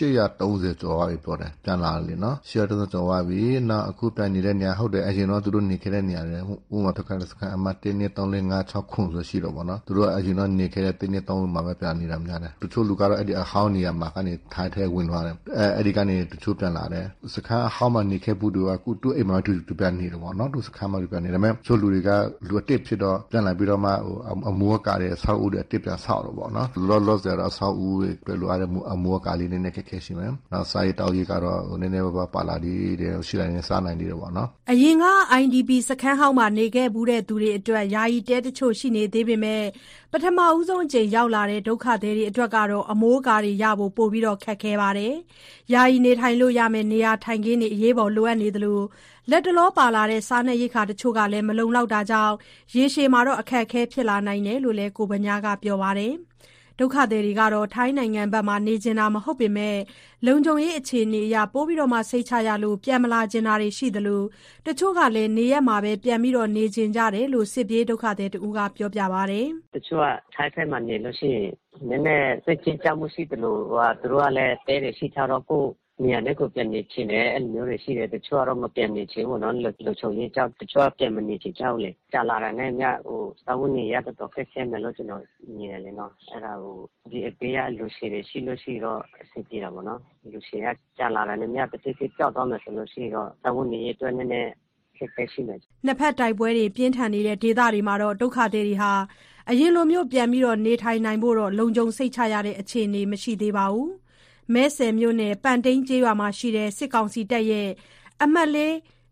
830ကျော်သွားပြီပြောတယ်ပြန်လာလေနော်830ကျော်သွားပြီနောက်အခုပြန်နေတဲ့နေရာဟုတ်တယ်အရင်တော့သူတို့နေခဲ့တဲ့နေရာတွေဥမာတစ်ခါတစ်ခါအမှ1 2 3 4 5 6ခုဆိုရှိတော့ဗောနော်သူတို့အရင်တော့နေခဲ့တဲ့1 2 3မှာပဲပြန်နေတာများတယ်တချို့လူကတော့အဲ့ဒီအဟောင်းနေရာမှာကနေထိုင်ထဲဝင်သွားတယ်အဲ့ဒီကနေတချို့ပြန်လာတယ်စခန်းအဟောင်းမှာနေခဲ့ဘူးတို့ကအခုတို့အိမ်မှာတူပြန်နေတယ်ဗောနော်တို့စခန်းမှာပြန်နေတယ်မဲ့ချို့လူတွေကလူအတစ်ဖြစ်တော့ပြန်လာပြီးတော့မှအမိုးကားတဲ့ဆောက်ဦးတွေအတစ်ပြန်ဆောက်တော့ဗောနော်လောဆယ်တော့ဆောက်ဦးတွေလိုအပ်တဲ့အမိုးကားလေးနည်းနည်းခက်ခဲရှိမယ်နောက်စာရေးတောက်ရေးကတော့နည်းနည်းပါလာသေးတယ်ရှိတယ်စားနိုင်သေးတယ်ဗောနော်အရင်က IDP စခန်းဟောင်းမှာနေခဲ့ဘူးတဲ့သူတွေအတွက်ယာယီတဲတချို့ရှိနေသေးပေမဲ့ပထမဦးဆုံးအကြိမ်ရောက်လာတဲ့ဒုက္ခသည်တွေအတွက်ကတော့အမိုးမိုးကာတွေရဖို့ပိုပြီးခက်ခဲပါတယ်။ယာယီနေထိုင်လို့ရမယ့်နေရာထိုင်ခင်းတွေအရေးပေါ်လိုအပ်နေသလိုလက်တလောပါလာတဲ့စားနပ်ရိက္ခာတချို့ကလည်းမလုံလောက်တာကြောင့်ရေရှည်မှာအခက်အခဲဖြစ်လာနိုင်တယ်လို့လည်းကိုဗညာကပြောပါတယ်။ဒုက္ခသည်တွေကတော့ထိုင်းနိုင်ငံဘက်မှာနေကျင်တာမဟုတ်ပေမဲ့လုံခြုံရေးအခြေအနေအရပိုပြီးစိတ်ချရလို့ပြန်မလာကျင်တာတွေရှိသလိုတချို့ကလည်းနေရက်မှာပဲပြန်ပြီးနေကျင်ကြတယ်လို့စစ်ပြေးဒုက္ခသည်တူကပြောပြပါတယ်။တချို့ကထိုင်းဘက်မှာနေလို့ရှိရင်နည်းနည်းစိတ်ချင်းကြောက်မှုရှိသလိုသူတို့ကလည်းတဲတွေရှိထားတော့ကိုနေရာနဲ့ကိုပြန်နေချင်တယ်အဲ့လိုမျိုးတွေရှိတယ်တချို့ကတော့မပြန်နေချင်ဘူးနော်လုံခြုံရေးကြောက်တချို့ကပြန်မနေချင်ကြဘူးလေကြာလာတာနဲ့ညစာဝတ်နေရတော့ခက်ခဲမယ်လို့ကျွန်တော်မြင်တယ်လေနော်အဲ့ဒါဒီအပေးရလူရှိတယ်ရှိလို့ရှိတော့အဆင်ပြေတာပေါ့နော်လူရှိရကြာလာတာနဲ့ညတစ်စစ်ကြောက်တော့မယ်ဆိုလို့ရှိတော့စာဝတ်နေရအတွက်နည်းနည်းခက်ခဲရှိမယ်နှစ်ဖက်တိုက်ပွဲတွေပြင်းထန်နေတဲ့ဒေသတွေမှာဒုက္ခသည်တွေဟာအရင်လိုမျိုးပြန်ပြီးနေထိုင်နိုင်ဖို့လုံခြုံစိတ်ချရတဲ့အခြေအနေမရှိသေးပါဘူးမဲဆယ်မြို့နယ်ပန်တိန်းကျေးရွာမှာရှိတဲ့စစ်ကောင်စီတပ်ရဲ့အမှတ်၄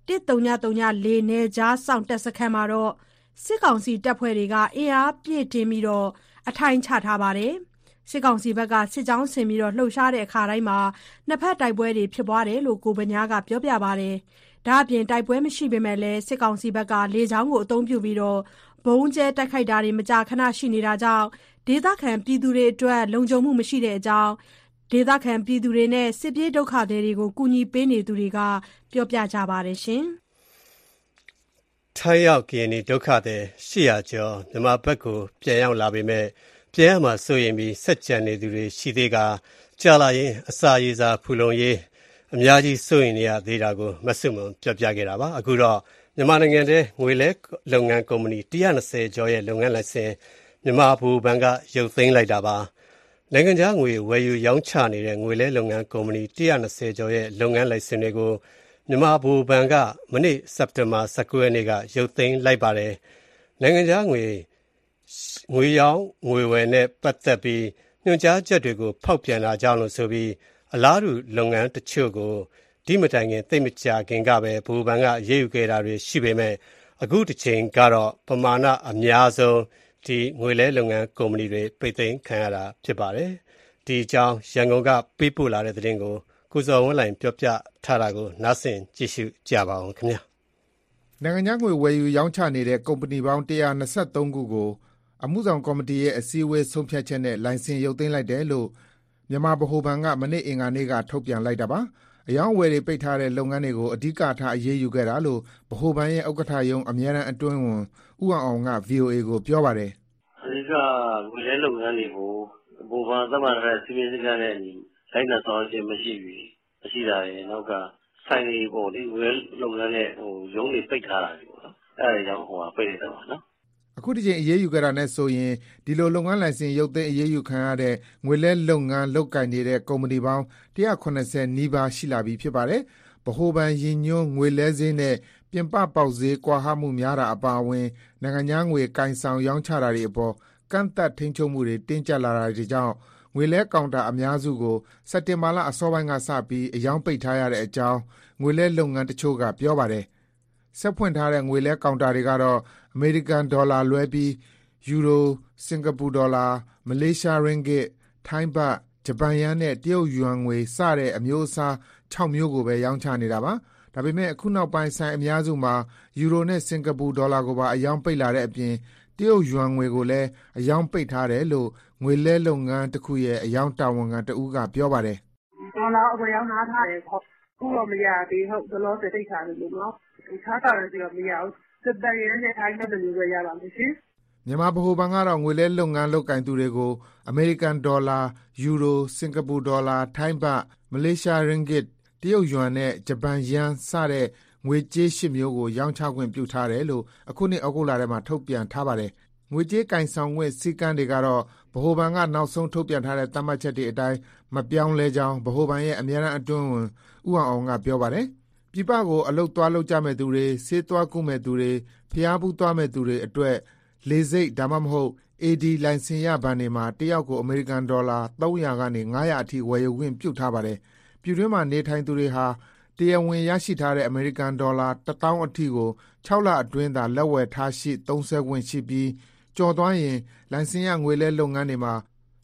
1034နယ်ကြားစောင့်တပ်စခန်းမှာစစ်ကောင်စီတပ်ဖွဲ့တွေကအင်အားပြည့်တင်းပြီးအထိုင်ချထားပါတယ်။စစ်ကောင်စီဘက်ကစစ်ကြောင်းဆင်ပြီးလှုပ်ရှားတဲ့အခါတိုင်းမှာနှစ်ဖက်တိုက်ပွဲတွေဖြစ်ပွားတယ်လို့ကိုဗညာကပြောပြပါတယ်။ဒါ့အပြင်တိုက်ပွဲမရှိပေမဲ့လည်းစစ်ကောင်စီဘက်ကလေကြောင်းကိုအသုံးပြုပြီးဘုံကျဲတိုက်ခိုက်တာတွေမကြာခဏရှိနေတာကြောင့်ဒေသခံပြည်သူတွေအတွက်လုံခြုံမှုမရှိတဲ့အကြောင်းဒေသခံပြည်သူတွေနဲ့စစ်ပြေးဒုက္ခသည်တွေကိုကူညီပေးနေသူတွေကပြောပြကြပါတယ်ရှင်။ထိုင်းရောက်ကရင်ဒုက္ခသည်800ကျော်မြန်မာဘက်ကိုပြန်ရောက်လာပေမဲ့ပြန်ရမှာစိုးရင်ပြီးဆက်ကြံနေသူတွေရှိသေးကကြာလာရင်အစာရေစာဖူလုံရေးအများကြီးစိုးရင်နေရသေးတာကိုမဆုမွန်ပြောပြခဲ့တာပါအခုတော့မြန်မာနိုင်ငံထဲငွေလဲလုပ်ငန်းကုမ္ပဏီ120ကျော်ရဲ့လုပ်ငန်းလိုင်စင်မြန်မာဘူဘဏ်ကရုပ်သိမ်းလိုက်တာပါနိုင်ငံခြားငွေဝယ်ယူရောင်းချနေတဲ့ငွေလဲလုပ်ငန်းကုမ္ပဏီ120ကျော်ရဲ့လုပ်ငန်းလိုင်စင်တွေကိုမြန်မာဘူဘဏ်ကမနေ့စက်တင်ဘာ19ရက်နေ့ကရုပ်သိမ်းလိုက်ပါတယ်နိုင်ငံခြားငွေရောင်းငွေဝယ်နဲ့ပတ်သက်ပြီးညွှန်ကြားချက်တွေကိုဖောက်ပြန်လာကြောင်းလို့ဆိုပြီးအလားတူလုပ်ငန်းတချို့ကိုဒီမတိုင်ခင်သိမကြခင်ကပဲဘူဘဏ်ကရေးယူခဲ့တာတွေရှိပေမဲ့အခုတစ်ချိန်ကတော့ပမာဏအများဆုံးဒီငွေလဲလုပ်ငန်းကုမ္ပဏီတွေပိတ်သိမ်းခံရတာဖြစ်ပါတယ်ဒီအကြောင်းရန်ကုန်ကပေးပို့လာတဲ့သတင်းကိုကိုစောဝင်းလိုင်ပြောပြထားတာကိုနားဆင်ကြည့်ရှုကြပါအောင်ခင်ဗျာနိုင်ငံခြားငွေဝယ်ယူရောင်းချနေတဲ့ကုမ္ပဏီပေါင်း123ခုကိုအမှုဆောင်ကော်မတီရဲ့အစည်းအဝေးဆုံးဖြတ်ချက်နဲ့လိုင်စင်ရုပ်သိမ်းလိုက်တယ်လို့မြန်မာဗဟိုဘဏ်ကမနေ့အင်္ဂါနေ့ကထုတ်ပြန်လိုက်တာပါအယောင်းဝယ်တွေပိတ်ထားတဲ့လုပ်ငန်းတွေကိုအဓိကထားအရေးယူခဲ့တာလို့ဗဟိုဘဏ်ရဲ့ဥက္ကဋ္ဌရုံးအမြဲတမ်းအတွင်းဝန်ဦးအောင်က VOA ကိုပြောပါတယ်အဓိကငွေလဲလုပ်ငန်းတွေကိုဗဟိုဘဏ်သတ်မှတ်တဲ့စီမံစည်းကမ်းနဲ့လိုက်နာဆောင်ရွက်ခြင်းမရှိတာရယ်နောက်ကဆိုင်တွေပေါ့လေငွေလုပ်ငန်းနဲ့ရုံးတွေပိတ်ထားတာပေါ့နော်အဲဒါကြောင့်ပိတ်လိုက်တော့ပါနော်အခုဒီချိန်အရေးယူခဲ့တာနဲ့ဆိုရင်ဒီလိုလုပ်ငန်းလိုင်စင်ရုပ်သိမ်းအရေးယူခံရတဲ့ငွေလဲလုပ်ငန်းလုပ်ကိုင်နေတဲ့ကုမ္ပဏီပေါင်း180နီးပါးရှိလာပြီဖြစ်ပါတယ်။ဗဟိုဘဏ်ရည်ညွှန်းငွေလဲဈေးနဲ့ပြင်ပပေါက်ဈေးကွာဟမှုများတာအပါအဝင်နိုင်ငံခြားငွေကင်ဆောင်ရောင်းချတာတွေအပေါ်ကန့်သတ်ထိန်းချုပ်မှုတွေတင်းကျပ်လာတာတွေကြောင့်ငွေလဲကောင်တာအများစုကိုစက်တင်ဘာလအစောပိုင်းကစပြီးအယောင်းပိတ်ထားရတဲ့အကြောင်းငွေလဲလုပ်ငန်းတချို့ကပြောပါတယ်။ဆက်ဖွင့်ထားတဲ့ငွေလဲကောင်တာတွေကတော့အမေရိကန်ဒေါ်လာလွဲပြီးယူရိုစင်ကာပူဒေါ်လာမလေးရှားရင်းဂစ်ထိုင်းဘတ်ဂျပန်ယန်းနဲ့တရုတ်ယွမ်ငွေစတဲ့အမျိုးအစား6မျိုးကိုပဲရောင်းချနေတာပါဒါပေမဲ့အခုနောက်ပိုင်းဆိုင်အများစုမှာယူရိုနဲ့စင်ကာပူဒေါ်လာကိုပါအယောင်းပိတ်လာတဲ့အပြင်တရုတ်ယွမ်ငွေကိုလည်းအယောင်းပိတ်ထားတယ်လို့ငွေလဲလုပ်ငန်းတစ်ခုရဲ့အယောင်းတာဝန်ခံတဦးကပြောပါတယ်ဒေါ်လာအဝယ်ရောင်းထားတယ်ခုတော့မရသေးဟုတ်ဘယ်လိုသိထားတယ်လို့နော်ထားတာလည်းပြောမရဘူးစစ်တပ်ရဲနဲ့ထိုင်းတဲ့လူတွေရပါမယ်ရှင်မြန်မာဗဟိုဘဏ်ကတော့ငွေလဲလုပ်ငန်းလုပ်ကင်သူတွေကိုအမေရိကန်ဒေါ်လာယူရိုစင်ကာပူဒေါ်လာထိုင်းဘတ်မလေးရှားရင်းဂစ်တရုတ်ယွမ်နဲ့ဂျပန်ယန်းစတဲ့ငွေကြေး၈မျိုးကိုရောင်းချခွင့်ပြုထားတယ်လို့အခုနှစ်ဩဂုတ်လထဲမှာထုတ်ပြန်ထားပါတယ်ငွေကြေးကင်ဆောင်ခွင့်စည်းကမ်းတွေကတော့ဗဟိုဘဏ်ကနောက်ဆုံးထုတ်ပြန်ထားတဲ့သတ်မှတ်ချက်တွေအတိုင်းမပြောင်းလဲကြောင်းဗဟိုဘဏ်ရဲ့အမြဲတမ်းအတွင်းဝန်ဦးအောင်ကပြောပါတယ်ပြည်ပကိုအလုပ်သွားလုပ်ကြမဲ့သူတွေဆေးသွားကုမဲ့သူတွေဖျားဘူးသွားမဲ့သူတွေအတွက်လေစိတ်ဒါမှမဟုတ် AD လိုင်စင်ရဘဏ်တွေမှာတယောက်ကိုအမေရိကန်ဒေါ်လာ300ကနေ900အထိဝယ်ယူခွင့်ပြုထားပါတယ်ပြည်တွင်းမှာနေထိုင်သူတွေဟာတရားဝင်ရရှိထားတဲ့အမေရိကန်ဒေါ်လာ1000အထိကို6လအတွင်းသာလက်ဝယ်ထားရှိသုံးစွဲခွင့်ရှိပြီးကျော်သွားရင်လိုင်စင်ရငွေလဲလုပ်ငန်းတွေမှာ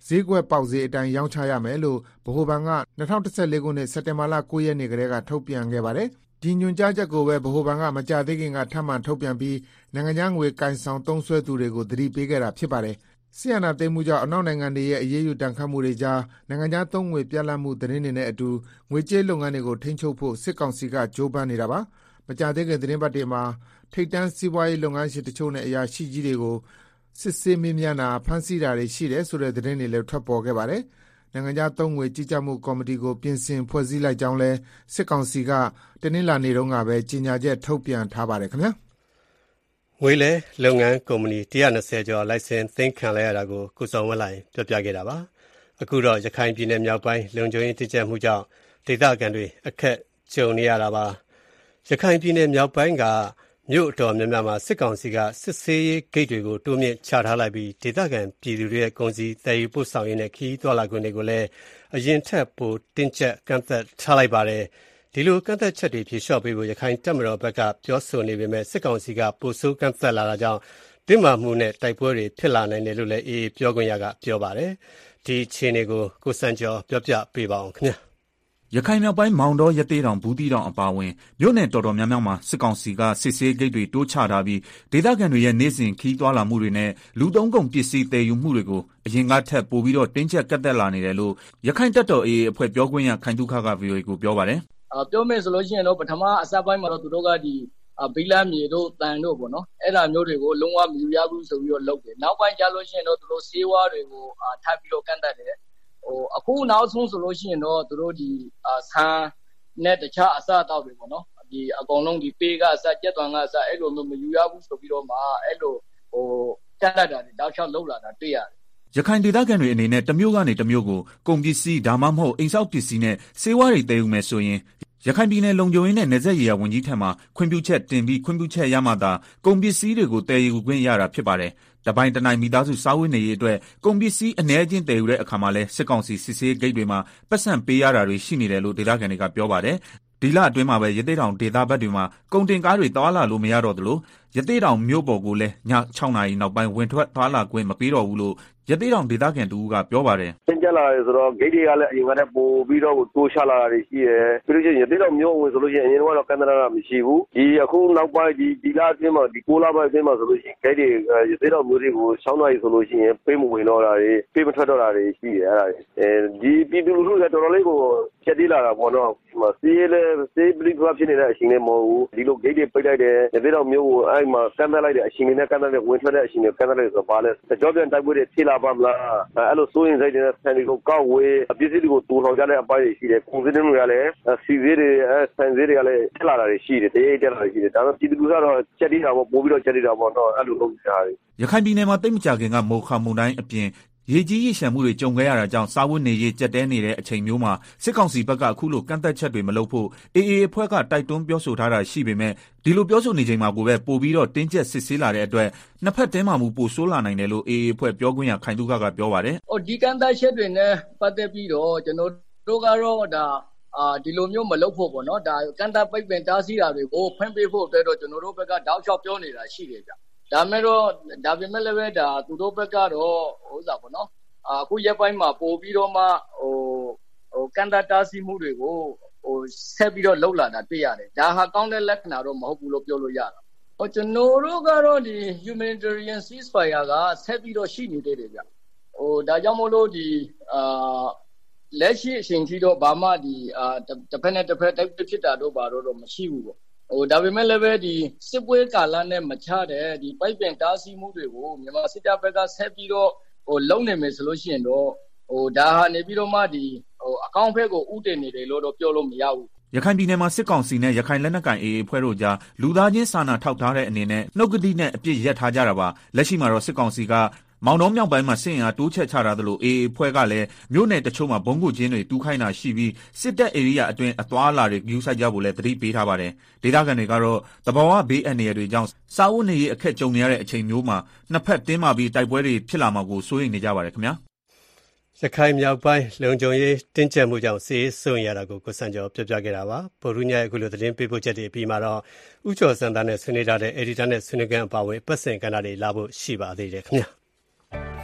ဈေးကွက်ပေါက်ဈေးအတိုင်းရောင်းချရမယ်လို့ဗဟိုဘဏ်က2014ခုနှစ်စက်တင်ဘာလ9ရက်နေ့ကတည်းကထုတ်ပြန်ခဲ့ပါတယ်။ဒီညွှန်ကြားချက်ကိုပဲဗဟိုဘဏ်ကမကြာသေးခင်ကထပ်မံထုတ်ပြန်ပြီးနိုင်ငံခြားငွေကိုင်ဆောင်သုံးစွဲသူတွေကိုသတိပေးခဲ့တာဖြစ်ပါတယ်။ဆီယနာသိမ်းမှုကြောင့်အနောက်နိုင်ငံတွေရဲ့အရေးယူတန်ခတ်မှုတွေကြားနိုင်ငံခြားသုံးငွေပြတ်လတ်မှုသတင်းတွေနဲ့အတူငွေကြေးလုပ်ငန်းတွေကိုထိန်းချုပ်ဖို့စစ်ကောင်စီကကြိုးပမ်းနေတာပါ။မကြာသေးခင်သတင်းပတ်တွေမှာထိပ်တန်းစီးပွားရေးလုပ်ငန်းရှင်တချို့နဲ့အရာရှိကြီးတွေကိုစစ်ဆေးမေးမြန်းတာဖမ်းဆီးတာတွေရှိတယ်ဆိုတဲ့သတင်းတွေလည်းထွက်ပေါ်ခဲ့ပါတယ်။နိုင်ငံခြားသုံးငွေကြီးကြပ်မှုကော်မတီကိုပြင်ဆင်ဖွဲ့စည်းလိုက်ကြောင်းလဲစစ်ကောင်စီကတနင်္လာနေ့တုန်းကပဲကြေညာချက်ထုတ်ပြန်ထားပါတယ်ခင်ဗျာ။ငွေလဲလုပ်ငန်းကုမ္ပဏီ120ကျော်လိုင်စင်သိမ်းခံလိုက်ရတာကိုကုစုံဝက်လိုက်ပြောပြခဲ့တာပါ။အခုတော့ရခိုင်ပြည်နယ်မြောက်ပိုင်းလုံခြုံရေးတင်းကျပ်မှုကြောင့်ဒေသခံတွေအခက်ကြုံနေရတာပါ။ရခိုင်ပြည်နယ်မြောက်ပိုင်းကမြို့အတော်များများမှာစစ်ကောင်စီကစစ်ဆေးရေးဂိတ်တွေကိုတိုးမြင့်ချထားလိုက်ပြီးဒေသခံပြည်သူတွေရဲ့ကုန်စည်သယ်ယူပို့ဆောင်ရေးနဲ့ခရီးသွားလာခွင့်တွေကိုလည်းအရင်ထက်ပိုတင်းကျပ်ကန့်သတ်ထားလိုက်ပါတယ်။ဒီလိုကန့်သတ်ချက်တွေဖြေလျှော့ပေးဖို့ရခိုင်တပ်မတော်ဘက်ကပြောဆိုနေပေမဲ့စစ်ကောင်စီကပိုဆိုးကန့်သတ်လာတာကြောင့်တင်းမာမှုနဲ့တိုက်ပွဲတွေဖြစ်လာနိုင်တယ်လို့လည်းအေးပြောခွင့်ရကပြောပါတယ်။ဒီအခြေအနေကိုကိုစံကျော်ပြောပြပေးပါအောင်ခင်ဗျာ။ရခိုင်မြောက်ပိုင်းမောင်တောရသေးတောင်ဘူးတီတောင်အပါအဝင်မြို့နယ်တော်တော်များများမှာစစ်ကောင်စီကစစ်ဆေးဂိတ်တွေတိုးချထားပြီးဒေသခံတွေရဲ့နေ့စဉ်ခီးသွွာလာမှုတွေနဲ့လူသုံးကုန်ပစ္စည်းတည်ယူမှုတွေကိုအရင်ကထက်ပိုပြီးတော့တင်းကျပ်ကန့်သတ်လာနေတယ်လို့ရခိုင်တပ်တော် AA အဖွဲ့ပြောခွင့်ရခိုင်သုခက VOA ကိုပြောပါတယ်ပြောမယ်ဆိုလို့ရှိရင်တော့ပထမအစပိုင်းမှာတော့သူတို့ကဘီလာမြေတို့တန်တို့ပေါ့နော်အဲ့ဒါမျိုးတွေကိုလုံးဝမယူရဘူးဆိုပြီးတော့လုပ်တယ်နောက်ပိုင်းကျလို့ရှိရင်တော့သူတို့စေဝါတွေကိုထပ်ပြီးတော့ကန့်သတ်တယ်အခုနောက်ဆုံးဆိုလို့ရှိရင်တော့သူတို့ဆန်နဲ့တခြားအစားအသောက်တွေပေါ့နော်အကုန်လုံးပေးကအစားကြက်သွန်ကအစားအဲ့လိုမျိုးမယူရဘူးဆိုပြီးတော့မှအဲ့လိုကန့်သတ်တာတွေတောက်လျှောက်လုပ်လာတာတွေ့ရတယ်ရခိုင်ဒေသခံတွေအနေနဲ့တစ်မျိုးကနေတစ်မျိုးကိုကုန်ပစ္စည်းဒါမှမဟုတ်အိမ်ဆောက်ပစ္စည်းနဲ့စေဝါတွေတည်ယူမယ်ဆိုရင်ရခိုင်ပြည်နယ်လုံခြုံရေးနဲ့နယ်စပ်ရေးရာဝန်ကြီးထံမှခွင့်ပြုချက်တင်ပြီးခွင့်ပြုချက်ရမှသာကုန်ပစ္စည်းတွေကိုတည်ယူခွင့်ရတာဖြစ်ပါတယ်။တပိုင်းတနိုင်မိသားစုစားဝတ်နေရေးအတွက်ကုန်ပစ္စည်းအနည်းချင်းတည်ယူတဲ့အခါမှာလဲစစ်ကောင်စီစစ်ဆေးဂိတ်တွေမှာပတ်စံပေးရတာတွေရှိနေတယ်လို့ဒေသခံတွေကပြောပါတယ်။ဒီလအတွင်းမှာပဲရသေးတောင်ဒေသဘက်တွေမှာကုန်တင်ကားတွေသွားလာလို့မရတော့သလိုရသေးတောင်မြို့ပေါ်ကိုလည်းည6နာရီနောက်ပိုင်းဝင်ထွက်သွားလာခွင့်မပေးတော့ဘူးလို့ရသေးတောင်ဒေသခံတူကပြောပါတယ်။တင်ကြလာတယ်ဆိုတော့ဂိတ်တွေကလည်းအရင်ကတည်းကပို့ပြီးတော့တိုးချလာတာတွေရှိတယ်။ပြီးလို့ရှိရင်ရသေးတောင်မြို့ဝင်ဆိုလို့ရှိရင်အရင်ကတော့ကန့်သတ်တာမရှိဘူး။ဒီအခုနောက်ပိုင်းဒီလအတွင်းမှာဒီ6လပိုင်းအတွင်းမှာဆိုလို့ရှိရင်ဂိတ်တွေရသေးတောင်မြို့တွေကို6နာရီဆိုလို့ရှိရင်ပေးမဝင်တော့တာတွေပေးမထွက်တော့တာတွေရှိတယ်အဲ့ဒါဒီပြည်သူလူထုကတော်တော်လေးကိုဖြတ်သေးလာတာပေါ့နော်။စီးပလိကဖြစ်နေတဲ့အချိန်လေးမဟုတ်ဘူးဒီလိုဂိတ်တွေပိတ်လိုက်တယ်ရသေးတောင်မြို့ကိုအဲ့မှာကန့်သတ်လိုက်တဲ့အချိန်လေးနဲ့ကန့်သတ်တဲ့ဝင်ထွက်တဲ့အချိန်လေးကန့်သတ်လိုက်ဆိုတော့ဘာလဲကြောပြန်တိုက်ပွဲတွေဖြစ်လာပါမလားအဲ့လိုစိုးရင်စိတ်တွေနဲ့ဆန်တွေကိုကောက်ဝေးပစ္စည်းတွေကိုတူထောင်ကြတဲ့အပိုင်းတွေရှိတယ်ကုန်စည်တွေကလည်းစီစည်းတွေဆန်စည်းတွေကလည်းတက်လာတာတွေရှိတယ်တရေတက်လာတာရှိတယ်ဒါပေမဲ့ပြည်သူကတော့ချက်တိတာပေါ့ပို့ပြီးတော့ချက်တိတာပေါ့တော့အဲ့လိုလုပ်ကြတယ်ရခိုင်ပြည်နယ်မှာတိတ်မကြခင်ကမိုခါမုန်တိုင်းအပြင်ရေကြီးရေရှမ်းမှုတွေကြုံခဲ့ရတာကြောင့်စားဝတ်နေရေးကြက်တဲနေတဲ့အချိန်မျိုးမှာစစ်ကောင်စီဘက်ကအခုလိုကန့်သက်ချက်တွေမလုပ်ဖို့ AA အဖွဲ့ကတိုက်တွန်းပြောဆိုထားတာရှိပေမဲ့ဒီလိုပြောဆိုနေချိန်မှာကိုပဲပို့ပြီးတော့တင်းကျပ်စစ်ဆေးလာတဲ့အတွက်နှစ်ဖက်တင်းမာမှုပိုဆိုးလာနိုင်တယ်လို့ AA အဖွဲ့ပြောခွင့်ရခိုင်သုခကပြောပါတယ်။ဒီကန့်သက်ချက်တွေနဲ့ပတ်သက်ပြီးတော့ကျွန်တော်တို့ကတော့ဒီလိုမျိုးမလုပ်ဖို့ပေါ့နော်ဒါကန့်သက်ပိတ်ပင်တားဆီးတာတွေကိုဖွင့်ပေးဖို့အတွက်တော့ကျွန်တော်တို့ဘက်ကတောက်လျှောက်ပြောနေတာရှိတယ်ဗျ။ဒါပေမဲ့လည်းပဲသူတို့ဘက်ကတော့ပေါ့နော်အခုရက်ပိုင်းမှာပို့ပြီးတော့မှကန့်သတ်တားဆီးမှုတွေကိုဆက်ပြီးတော့လှုပ်လာတာတွေ့ရတယ်ဒါဟာကောင်းတဲ့လက္ခဏာတော့မဟုတ်ဘူးလို့ပြောလို့ရတာကျွန်တော်တို့ကတော့ဒီ humanitarian ceasefire ကဆက်ပြီးတော့ရှိနေသေးတယ်ဗျဒါကြောင့်မို့လို့လက်ရှိအချိန်ထိတော့ဘာမှတစ်ဖက်နဲ့တစ်ဖက်တိုက်ပွဲဖြစ်တာတော့ဘာတော့မရှိဘူးပေါ့ဒါပေမဲ့လည်းပဲစစ်ပွဲကာလနဲ့မချတဲ့ပိုက်ပင်တားဆီးမှုတွေကိုမြန်မာစစ်တပ်ဘက်ကဆက်ပြီးတော့လုံနေမယ်ဆိုလို့ရှိရင်တော့ဒါဟာနေပြီးတော့မှအကောင့်ဘက်ကိုဥတည်နေတယ်လို့တော့ပြောလို့မရဘူးရခိုင်ပြည်နယ်မှာစစ်ကောင်စီနဲ့ရခိုင်လက်နက်ကိုင် AA အဖွဲ့တို့ကြားလူသားချင်းစာနာထောက်ထားတဲ့အနေနဲ့နှုတ်ကတိနဲ့အပြစ်ရက်ထားကြတာပါလက်ရှိမှာတော့စစ်ကောင်စီကမောင်တော်မြောက်ပိုင်းမှာစစ်အင်အားတိုးချဲ့ချထားသလို AA အဖွဲ့ကလည်းမြို့နယ်တချို့မှာဘုံကူချင်းတွေတူးခိုင်းတာရှိပြီးစစ်တပ်ဧရိယာအတွင်းအသွားအလာတွေယူဆိုင်ကြဖို့လည်းသတိပေးထားပါတယ်ဒေသခံတွေကတော့တဘာဝဘေးအန္တရာယ်တွေကြောင့်စားဝတ်နေရေးအခက်ကြုံနေရတဲ့အချိန်မျိုးမှာနှစ်ဖက်တင်းမာပြီးတိုက်ပွဲတွေဖြစ်လာမှာကိုစိုးရိမ်နေကြပါတယ်ခင်ဗျာရခိုင်မြောက်ပိုင်းလုံခြုံရေးတင်းကျပ်မှုကြောင့်စစ်စိုးရတာကိုကိုစံကျော်ပြပြခဲ့တာပါဗိုလ်ရင်းရဲ့အခုလိုသတင်းပေးပို့ချက်တွေအပြီးမှာတော့ဥကျော်စံသားနဲ့ဆွေးနွေးထားတဲ့ editor နဲ့ဆွေးနွေးခန်းအပါအဝင်ပတ်စင်ကဏ္ဍတွေလာဖို့ရှိပါသေးတယ်ခင်ဗျာ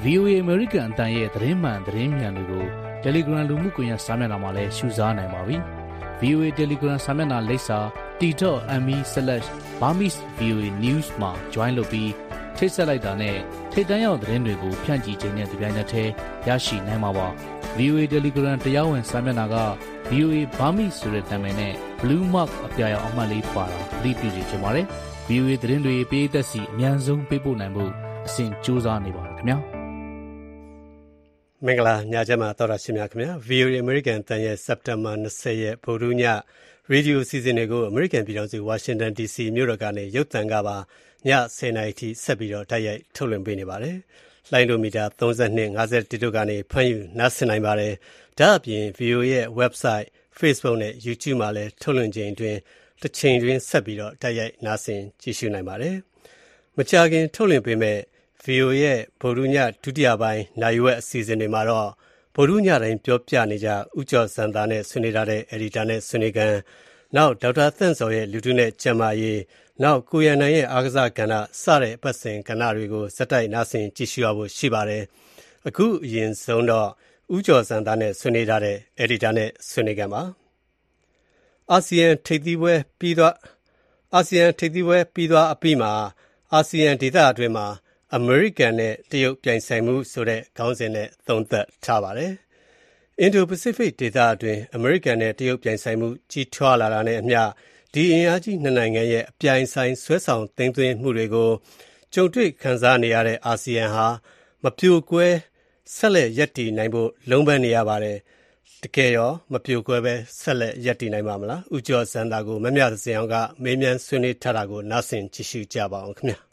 VOA American အတန်ရဲ့သတင်းမှန်သတင်းမြန်တွေကို Telegram လူမှုကွန်ရက်စာမျက်နှာမှာလည်းရှုစားနိုင်ပါပြီ။ VOA Telegram စာမျက်နှာလိပ်စာ t.me/Burmese VOA News မှာ join လုပ်ပြီးချိတ်ဆက်လိုက်တာနဲ့ထိတ်တန့်ရောက်သတင်းတွေကိုဖြန့်ကျီခြင်းနဲ့ဒီပိုင်းနဲ့တည်းရရှိနိုင်မှာပါ။ VOA Telegram တရားဝင်စာမျက်နှာက VOA Burmese ဆိုတဲ့နာမည်နဲ့ Blue Mark အပြာရောင်အမှတ်လေးပါတာသတိပြုကြပါရစေ။ VOA သတင်းတွေပေးသက်စီအများဆုံးပေးပို့နိုင်ဖို့အစဉ်ကြိုးစားနေပါတယ်ခင်ဗျာ။မင်္ဂလာညချမ်းပါတော်ရရှိမြခင်ဗျာ VOA American တန်ရဲ့စက်တင်ဘာ20ရက်ဗုဒ္ဓညရေဒီယိုစီစဉ်တွေကို American ပြည်ထောင်စု Washington DC မြို့တော်ကနေရုပ်သံကပါည10:00 နာရီထိဆက်ပြီးတော့တိုက်ရိုက်ထုတ်လွှင့်ပေးနေပါတယ်။လိုင်းဒိုမီတာ32 51တို့ကနေဖမ်းယူနားဆင်နိုင်ပါတယ်။ဒါ့အပြင် VOA ရဲ့ website Facebook နဲ့ YouTube မှာလည်းထုတ်လွှင့်ခြင်းအတွင်းတစ်ချိန်တွင်ဆက်ပြီးတော့တိုက်ရိုက်နားဆင်ကြည့်ရှုနိုင်ပါတယ်။မကြာခင်ထုတ်လွှင့်ပေးမဲ့VOA ရဲ့ဗုဒ္ဓညဒုတိယပိုင်းနိုင်ဝက်အစီအစဉ်တွေမှာတော့ဗုဒ္ဓညတိုင်းပြောပြနေကြဥကျော်စံသားနဲ့ဆွေးနွေးထားတဲ့ editor နဲ့ဆွေးနွေးကန်နောက်ဒေါက်တာသန့်စော်ရဲ့လူထုနဲ့ကျန်းမာရေးနောက်ကိုရန်နိုင်ရဲ့အားကစားကဏ္ဍစတဲ့အပတ်စဉ်ကဏ္ဍတွေကိုစက်တိုက်နားဆင်ကြည့်ရှုရဖို့ရှိပါတယ်။အခုအရင်ဆုံးတော့ဥကျော်စံသားနဲ့ဆွေးနွေးထားတဲ့ editor နဲ့ဆွေးနွေးကန်ပါ။အာဆီယံထိပ်သီးပွဲပြီးသွားအပြီးမှာအာဆီယံဒေသအတွင်းမှာအမေရိကန်နဲ့တရုတ်ပြိုင်ဆိုင်မှုဆိုတဲ့ခေါင်းစဉ်နဲ့သုံးသပ်ထားပါတယ်။ Indo-Pacific ဒေသအတွင်းအမေရိကန်နဲ့တရုတ်ပြိုင်ဆိုင်မှုကြီးထွားလာတာနဲ့အမျှဒီအင်အားကြီးနှစ်နိုင်ငံရဲ့အပြိုင်ဆိုင်ဆွဲဆောင်သိမ်းသွင်းမှုတွေကိုကြုံတွေ့ခံစားနေရတဲ့အာဆီယံဟာမပြိုကွဲဆက်လက်ရပ်တည်နိုင်ဖို့လုံးပန်းနေရပါတယ်။တကယ်ရောမပြိုကွဲပဲဆက်လက်ရပ်တည်နိုင်ပါမလား။ဦးကျော်စံသာကိုမမြသစင်အောင်ကမေးမြန်းဆွေးနွေးထားတာကိုနားဆင်ကြည့်ရှုကြပါအောင်ခင်ဗျာ။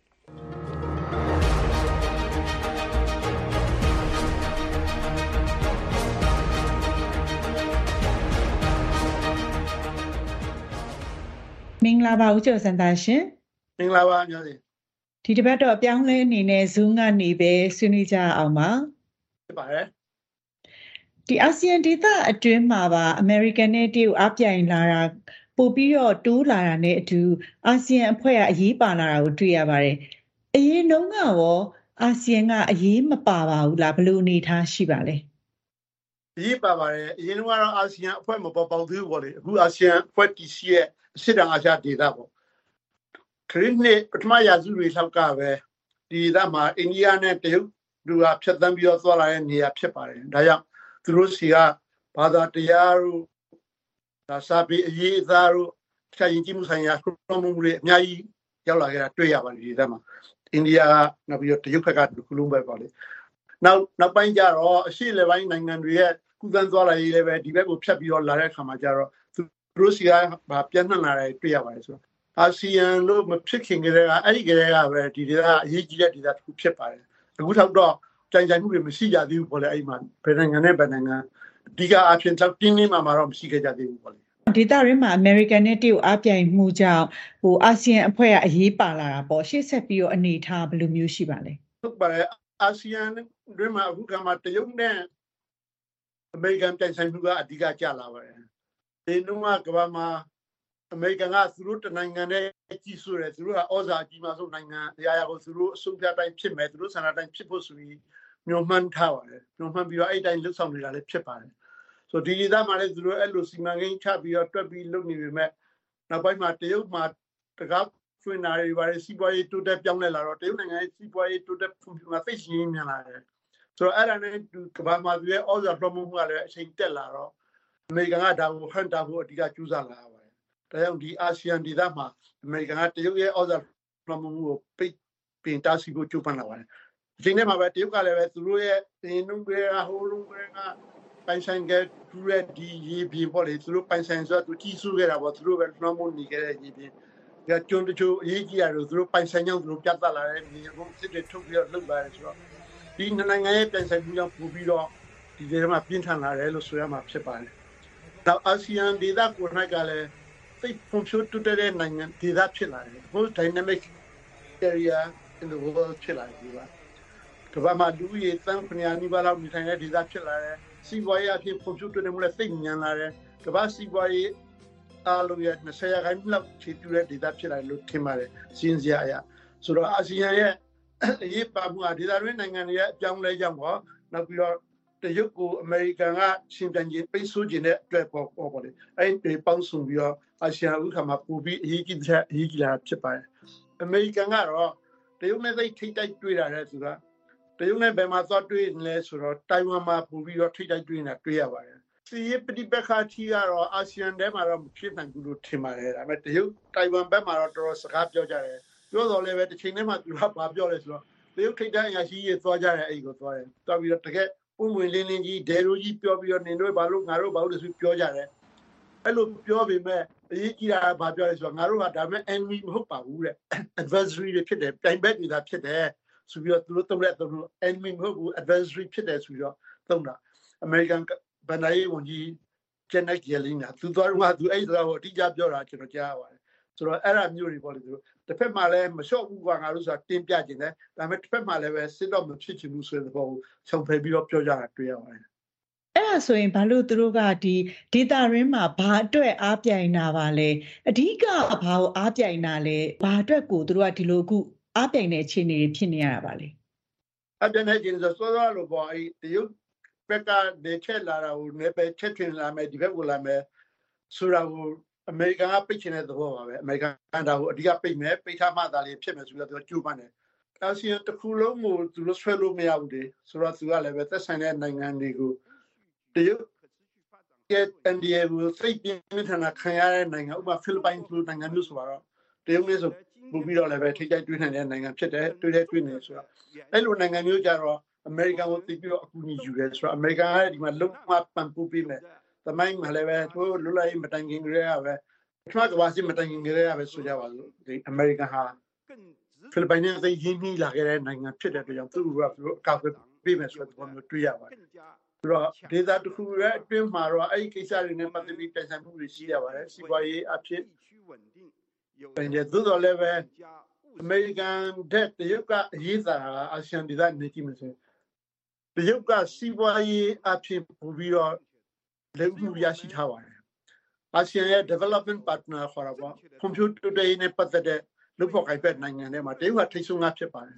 မင်္ဂလာပါဦးကျော်စံသားရှင်မင်္ဂလာပါညစီဒီတစ်ပတ်တော့အပြောင်းလဲအနေနဲ့ Zoom ကနေပဲဆွေးနွေးကြအောင်ပါဖြစ်ပါတယ်ဒီအာဆီယံဒေသအတွင်းမှာပါအမေရိကန်နဲ့တရုတ်အပြိုင်လာတာပို့ပြီးတော့တိုးလာတာနဲ့အတူအာဆီယံအဖွဲ့ကအရေးပါလာတာကိုတွေ့ရပါတယ်အရင်တုန်းကရောအာဆီယံကအရေးမပါပါဘူးလားဘယ်လိုအနေထားရှိပါလဲအရေးပါပါတယ်အရင်ကတော့အာဆီယံအဖွဲ့မပေါ်ပေါက်သေးဘူးပေါ့လေအခုအာဆီယံအဖွဲ့တည်ရှိရဲ့စစ်တမ်းအာရှဒေသပေါ့ခရစ်နှစ်ပထမရာစုတွေလောက်ကပဲဒီဒေသမှာအိန္ဒိယနဲ့တရုတ်တို့ကဖြတ်သန်းပြီးတော့သွားလာတဲ့နေရာဖြစ်ပါတယ်ဒါကြောင့်သူတို့စီကဘာသာတရားတို့ဒါစာပေအရေးအသားတို့ဖြတ်ရင်ကြည့်မှုဆိုင်ရာခုံမှုတွေအများကြီးရောက်လာခဲ့တာတွေ့ရပါတယ်ဒီဒေသမှာအိန္ဒိယကနောက်ပြီးတော့တရုတ်ဘက်ကခုလုံးပဲပေါ့လေနောက်ပိုင်းကျတော့အရှေ့လေပိုင်းနိုင်ငံတွေရဲ့ကုသန်းသွားလာရေးလည်းပဲဒီဘက်ကိုဖြတ်ပြီးတော့လာတဲ့အခါမှာကျတော့သူတို့စီကပြန်နှံ့လာတယ်တွေ့ရပါတယ်ဆိုတော့အာဆီယံလို့မဖြစ်ခင်ကတည်းကအဲ့ဒီကတည်းကပဲဒီဒေသအရေးကြီးတဲ့ဒေသတစ်ခုဖြစ်ပါတယ်အခုထောက်တော့ကြိုင်မှုတွေမရှိကြသေးဘူးပေါ့လေအဲ့မှာဘယ်နိုင်ငံနဲ့ဘယ်နိုင်ငံအဓိကအဖြစ်တော့တင်းနေမှာတော့မရှိခဲ့ကြသေးဘူးပေါ့လေဒေသရင်းမှာအမေရိကန်နဲ့တရုတ်အပြိုင်မှုကြောင့်အာဆီယံအဖွဲ့ကအရေးပါလာတာပေါ့ရှေ့ဆက်ပြီးတော့အနေထားဘယ်လိုမျိုးရှိပါလဲဟုတ်ပါတယ်အာဆီယံတွင်းမှာအခုကမှတရုတ်နဲ့အမေရိကန်ပြိုင်ဆိုင်မှုကအဓိကကျလာပါတယ်ဒီနှုန်းကကမ္ဘာမှာအမေရိကန်ကသူတို့တနိုင်ငံနဲ့ကြီးစိုးတယ်သူတို့ကဩဇာအကြီးမားဆုံးနိုင်ငံအရာရာကိုသူတို့အဆုံးဖြတ်တိုင်းဖြစ်မယ်သူတို့ဆန္ဒတိုင်းဖြစ်ဖို့ဆိုပြီးညှို့မှန်းထားပါတယ်ညှို့မှန်းပြီးတော့အဲ့တိုင်းလှုပ်ဆောင်နေတာလည်းဖြစ်ပါတယ်ဆိုဒီဒေသမှာလည်းသူတို့အဲ့လိုစီမံကိန်းချပြီးတော့တွက်ပြီးလုပ်နေပေမဲ့နောက်ပိုင်းမှာတရုတ်မှာတကားဖွင့်တာတွေပါတယ်စီးပွားရေးတိုးတက်ပြောင်းလဲလာတော့တရုတ်နိုင်ငံရဲ့စီးပွားရေးတိုးတက်ဖွံ့ဖြိုးမှုသိရှိရင်းမြန်လာတယ်ဆိုတော့အဲ့ဒါနဲ့ကမ္ဘာမှာသူရဲ့ဩဇာလွှမ်းမိုးမှုကလည်းအချိန်တက်လာတော့အမေရိကန်ကဒါကိုဟန်တာဖို့အဓိကကြိုးစားလာပါတယ်ဒါကြောင့်ဒီအာဆီယံဒေသမှာအမေရိကန်ကတရုတ်ရဲ့ဩဇာလွှမ်းမိုးမှုကိုပိတ်ပင်တားဆီးဖို့ကြိုးပမ်းလာပါတယ်ဒီချိန်ထဲမှာပဲတရုတ်ကလည်းပဲသူတို့ရဲ့ဒီနှုန်းတွေကဟိုလုံးကပိုင်ဆိုင်ခဲ့သူရဲ့ဒီရေပြင်ပေါ့လေသူတို့ပိုင်ဆိုင်ဆိုတော့သူကြီးစိုးခဲ့တာပေါ့သူတို့ပဲလွှမ်းမိုးနေခဲ့တဲ့ရေပြင်ကကျွန်းတချို့အရေးကြီးတာလို့သူတို့ပိုင်ဆိုင်ကြောင့်သူတို့ပြသလာတဲ့ဒီဘုံစစ်တွေထုတ်ပြီးတော့လုပ်လာတယ်ဆိုတော့ဒီနိုင်ငံရဲ့ပိုင်ဆိုင်မှုကြောင့်ပို့ပြီးတော့ဒီဒေသမှာပြင်းထန်လာတယ်လို့ဆိုရမှာဖြစ်ပါတယ်။နောက်အာဆီယံဒေသကိုနိုင်ကလည်းသိဖွံ့ဖြိုးတိုးတက်တဲ့နိုင်ငံဒေသဖြစ်လာတယ်။ most dynamic area in the world ဖြစ်လာတယ်ကွာ။ကမ္ဘာမှာလူဦးရေသန်း900နီးပါးလောက်နေထိုင်တဲ့ဒေသဖြစ်လာတယ်။စီးပွားရေးအဖြစ်ဖွံ့ဖြိုးတိုးတက်မှုလည်းသိမြန်လာတယ်။ကမ္ဘာစီးပွားရေးအားလုံးရဲ့20%လောက်ခြေပြတဲ့ဒေသဖြစ်လာတယ်လို့ထင်ပါတယ်။စီးရင်စရာအရဆိုတော့အာဆီယံရဲ့ရေးပါမှုဒေသတွင်းနိုင်ငံတွေရဲ့အကြောင်းလဲကြောင့်ပေါ့နောက်ပြီးတော့တရုတ်ကိုအမေရိကန်ကရှင်ပြန်ခြင်းပိတ်ဆို့ခြင်းတဲ့အတွက်ပေါ့လေအဲ့ဒီပေါင်းစုံပြီးတော့အာဆီယံဥက္ကဋ္ဌမှာပို့ပြီးအရေးကြီးတဲ့အရေးကြီးတာဖြစ်ပါတယ်အမေရိကန်ကတော့တရုတ်နဲ့သိထိတိုက်တွေ့တာလေဆိုတာတရုတ်နဲ့ဘယ်မှာသွားတွေ့လဲဆိုတော့တိုင်ဝမ်မှာပို့ပြီးတော့ထိတိုက်တွေ့နေတာတွေ့ရပါတယ်စီးပဋိပက္ခကြီးကတော့အာဆီယံထဲမှာတော့မဖြစ်နိုင်ဘူးလို့ထင်ပါတယ်ဒါပေမဲ့တရုတ်တိုင်ဝမ်ဘက်မှာတော့တော်တော်စကားပြောကြတယ်ပြောတော့လည်းပဲတစ်ချိန်တည်းမှာသူကဘာပြောလဲဆိုတော့တရုတ်ထိပ်တန်းအရာရှိကြီးသွားကြတယ်အဲ့ဒီကိုသွားတယ်သွားပြီးတော့တကယ်ဥမွေလင်းလင်းကြီးဒဲရိုကြီးပြောပြီးတော့နင်တို့ဘာလို့ငါတို့ဘာလို့ဆိုပြောကြတယ်အဲ့လိုပြောပေမဲ့အရေးကြီးတာဘာပြောလဲဆိုတော့ငါတို့ကဒါပေမဲ့ enemy မဟုတ်ပါဘူးတဲ့ adversary တွေဖြစ်တယ်ပြိုင်ဘက်တွေသာဖြစ်တယ်ဆိုပြီးတော့သူတို့သုံးတဲ့ enemy မဟုတ်ဘူး adversary ဖြစ်တယ်ဆိုပြီးတော့သုံးတာ American ဘန်နာရေးဝန်ကြီး Janet Yellen ကသူသွားတော့သူအဲ့ဒါကိုအတိအကျပြောတာကျွန်တော်ကြားရပါတယ်ဆိုတော့အဲ့ဒါမျိုးတွေပေါ့လေသူတို့တစ်ဖက်မှာလည်းမလျှော့ဘူးကွာငါတို့ဆိုတာတင်းပြကျင်တယ်ဒါပေမဲ့တစ်ဖက်မှာလည်းပဲစစ်တော့မဖြစ်ချင်ဘူးဆိုတဲ့ဘောကိုခြုံဖယ်ပြီးတော့ပြောကြတာတွေ့ရပါတယ်အဲ့ဒါဆိုရင်ဘာလို့သူတို့ကဒီဒေတာရင်းမှာဘာအတွက်အားပြိုင်တာပါလဲအဓိကဘာကိုအားပြိုင်တာလဲဘာအတွက်ကိုသူတို့ကဒီလိုအခုအားပြိုင်တဲ့အခြေအနေတွေဖြစ်နေရတာပါလဲအားပြိုင်တဲ့အခြေအနေဆိုတော့လို့ပေါ့အဲ့တရုတ်ဘက်ကနေချက်လာတာကိုနေပဲချက်ထွင်လာမယ်ဒီဘက်ကိုလာမယ်ဆိုတာကိုအမေရိကန်ကပိတ်ချင်တဲ့သဘောပါပဲအမေရိကန်ဒါကိုအဓိကပိတ်မယ်ပိတ်ထားမှသာလေဖြစ်မယ်ဆိုတော့သူကြိုးပမ်းတယ်အာဆီယံတစ်ခုလုံးကိုသူတို့ဆွဲလို့မရဘူးလေဆိုတော့သူကလည်းပဲသက်ဆိုင်တဲ့နိုင်ငံတွေကိုတရုတ်ရဲ့ NDA ကိုစိတ်ပြင်းထန်တာခံရတဲ့နိုင်ငံဥပမာဖိလစ်ပိုင်လိုနိုင်ငံမျိုးဆိုတော့တရုတ်မျိုးဆိုပို့ပြီးတော့လည်းပဲထိခိုက်တွေ့နိုင်တဲ့နိုင်ငံဖြစ်တယ်တွေ့နေဆိုတော့အဲ့လိုနိုင်ငံမျိုးကြတော့အမေရိကန်ကိုသိပြီးတော့အကူအညီယူတယ်ဆိုတော့အမေရိကန်ကဒီမှာလုံမပန်ပိုးပေးမယ်သမိုင်းမှာလည်းပဲသူလွတ်လပ်ရေးမတိုင်ခင်ကလေးကပဲပထမကဘာစီမတိုင်ခင်ကလေးကပဲဆိုကြပါစို့ဒီအမေရိကန်ဟာဖိလစ်ပိုင်နဲ့သိရင်းနှီးလာခဲ့တဲ့နိုင်ငံဖြစ်တဲ့အတွက်ကြောင့်သူတို့ကသူတို့အကောက်ပေးမယ်ဆိုတဲ့ပုံမျိုးတွေ့ရပါတယ်ဆိုတော့ဒေသတစ်ခုရဲ့အတွင်းမှာတော့အဲ့ဒီကိစ္စတွေနဲ့ပတ်သက်ပြီးတိုင်ဆိုင်မှုတွေရှိရပါတယ်စီးပွားရေးအဖြစ်တဲ့သို့တော်လည်းပဲအမေရိကန်တဲ့တရုတ်ကအရေးသာအာဆီယံဒေသနေကြည့်မယ်ဆိုတရုတ်ကစီးပွားရေးအဖြစ်ပို့ပြီးတော့လက်ဦးမှုရရှိထားပါတယ်အာဆီယံရဲ့ development partner ခေါ်တာပေါ့ကွန်ပျူတာတွေနဲ့ပတ်သက်တဲ့လူ့ဖော်ကိုင်ဖက်နိုင်ငံတွေမှာတရုတ်ကထိပ်ဆုံးကဖြစ်ပါတယ်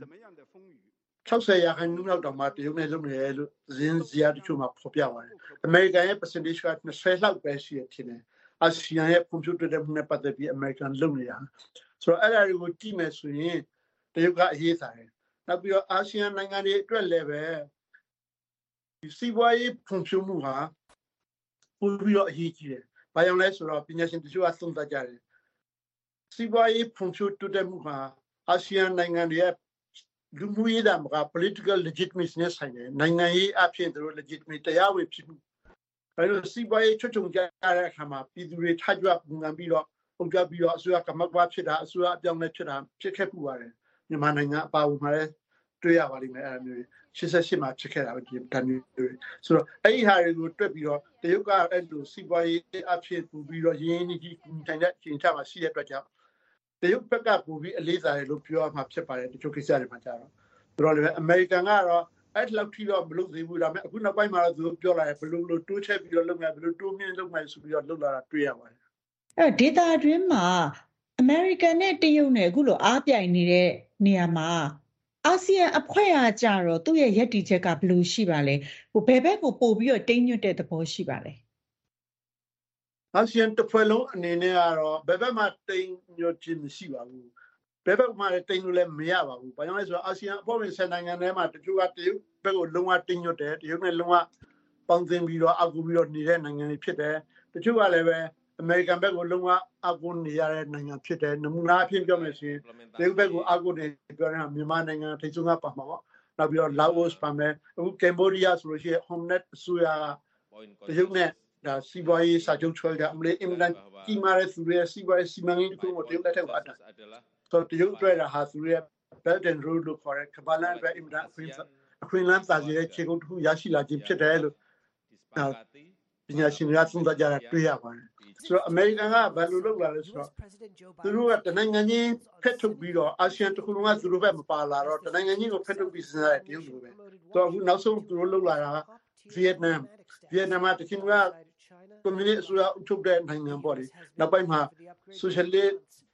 60%လောက်တောင်မှတရုတ်နဲ့လုပ်နေတယ်လို့ဇင်းဇာတချို့မှာဖော်ပြပါတယ်အမေရိကန်ရဲ့ percentage က20လောက်ပဲရှိရထင်တယ်အာဆီယံရဲ့ကွန်ပျူတာတွေနဲ့ပတ်သက်ပြီးအမေရိကန်လုပ်နေတာဆိုတော့အဲ့ဒါတွေကိုကြည့်မယ်ဆိုရင်တရုတ်ကအရေးသာတယ်နောက်ပြီးတော့အာဆီယံနိုင်ငံတွေအတွက်လည်းပဲဒီစီးပွားရေးဖွံ့ဖြိုးမှုဟာပိုပြီးတော့အရေးကြီးတယ်။ဘာကြောင့်လဲဆိုတော့ပညာရှင်တချို့ကသုံးသပ်ကြတယ်။စီးပွားရေးဖွံ့ဖြိုးတိုးတက်မှုဟာအာဆီယံနိုင်ငံတွေရဲ့လူမှုရေးတာမှာ political legitimacy နဲ့ဆိုင်တယ်။နိုင်ငံရေးအဖြစ်သူတို့ legitimate တရားဝင်ဖြစ်မှု။အဲလိုစီးပွားရေးချွတ်ချုံကြတဲ့အခါမှာပြည်သူတွေထကြွပုံစံပြီးတော့ပုံပြပြီးတော့အစိုးရကမကွာဖြစ်တာအစိုးရအပြောင်းလဲဖြစ်တာဖြစ်ခဲ့ပူပါတယ်။မြန်မာနိုင်ငံအပါအဝင်မှာလည်းတွေ့ရပါလိမ့်မယ်အဲ့လိုမျိုး88မှာဖြစ်ခဲ့တာပဲဒီတန်မျိုးဆိုတော့အဲ့ဒီဟာတွေကိုတွက်ပြီးတော့တရုတ်ကအဲ့လိုစီးပွားရေးအဖြစ်ပူပြီးတော့ရင်းနှီးကြီးတိုင်တဲ့အချိန်ချမှာရှိတဲ့အတွက်ကြောင့်တရုတ်ဘက်ကပူပြီးအလေးစားတယ်လို့ပြောရမှာဖြစ်ပါတယ်တချို့ကိစ္စတွေမှာကြတော့သူတို့လည်းအမေရိကန်ကတော့အဲ့လောက်ထိတော့မလုပ်သေးဘူးဒါပေမဲ့အခုနောက်ပိုင်းမှာတော့သူတို့ပြောလာတယ်ဘယ်လိုတိုးချက်ပြီးတော့လုပ်မယ်ဘယ်လိုတိုးမြင့်လုပ်မယ်ဆိုပြီးတော့လုပ်လာတာတွေ့ရပါတယ်အဲ့ဒေတာတွင်းမှာအမေရိကန်နဲ့တရုတ်နဲ့အခုလိုအားပြိုင်နေတဲ့နေရာမှာအာဆီယံအဖွဲ့အကြတော့သူ့ရဲ့ရည်တည်ချက်ကဘယ်လိုရှိပါလဲဟိုဘယ်ဘက်ကိုပို့ပြီးတော့တိမ်ညွတ်တဲ့သဘောရှိပါလဲအာဆီယံတစ်ဖွဲ့လုံးအနေနဲ့ကတော့ဘယ်ဘက်မှတိမ်ညွတ်ခြင်းမရှိပါဘူးဘယ်ဘက်မှလည်းတိမ်လို့လည်းမရပါဘူးဘာကြောင့်လဲဆိုတော့အာဆီယံအဖွဲ့ဝင်10နိုင်ငံထဲမှာတချို့ကတရုတ်ဘက်ကိုလုံးဝတိမ်ညွတ်တယ်တရုတ်နဲ့လုံးဝပေါင်းသင်းပြီးတော့အောက်ကူပြီးတော့နေတဲ့နိုင်ငံတွေဖြစ်တယ်တချို့ကလည်းပဲအမေရိကန်ဘက်ကိုလုံးဝအောက်ကူနေရတဲ့နိုင်ငံဖြစ်တယ်နမူနာအဖြစ်ပြောမယ်ဆိုရင်တရုတ်ဘက်ကိုအောက်ကူနေပြောရင်မြန်မာနိုင်ငံထိပ်ဆုံးကပါမှာပေါ့နောက်ပြီးတော့လာအိုပါမယ်အခုကမ်ဘောဒီးယားဆိုလို့ရှိရင် Homenet အစိုးရကတရုတ်နဲ့ဒါစီးပွားရေးစာချုပ်ချုပ်ကြအမလေးအင်မတန်ကြီးမားတဲ့သူတွေစီးပွားရေးစီမံကိန်းတစ်ခုကိုတရုတ်လက်ထက်ကိုအပ်တာဆိုတရုတ်တွေ့တာဟာသူရဲ့ Belt and Road လို့ခေါ်တဲ့ကမ္ဘာလမ်းအတွက်အင်မတန်အခွင့်အလမ်းသာစေတဲ့ခြေကုပ်တစ်ခုရရှိလာခြင်းဖြစ်တယ်လို့ပညာရှင်တွေကသုံးသပ်ကြတာတွေ့ရပါတယ်ဆိုတော့အမေရိကန်ကဘယ်လိုလုပ်လာလဲဆိုတော့သူတို့ကတနိုင်ငံချင်းဖက်ထုတ်ပြီးတော့အာဆီယံတစ်ခုလုံးကသူတို့ဘက်မပါလာတော့တနိုင်ငံချင်းကိုဖက်ထုတ်ပြီးစဉ်းစားတဲ့တရုတ်လိုပဲဆိုတော့အခုနောက်ဆုံးသူတို့လုပ်လာတာဗီယက်နမ်မှာတခင်ကကွန်မြူနစ်အစိုးရအုပ်ချုပ်တဲ့နိုင်ငံပေါ့လေနောက်ပိုင်းမှာဆိုရှယ်လစ်ဒ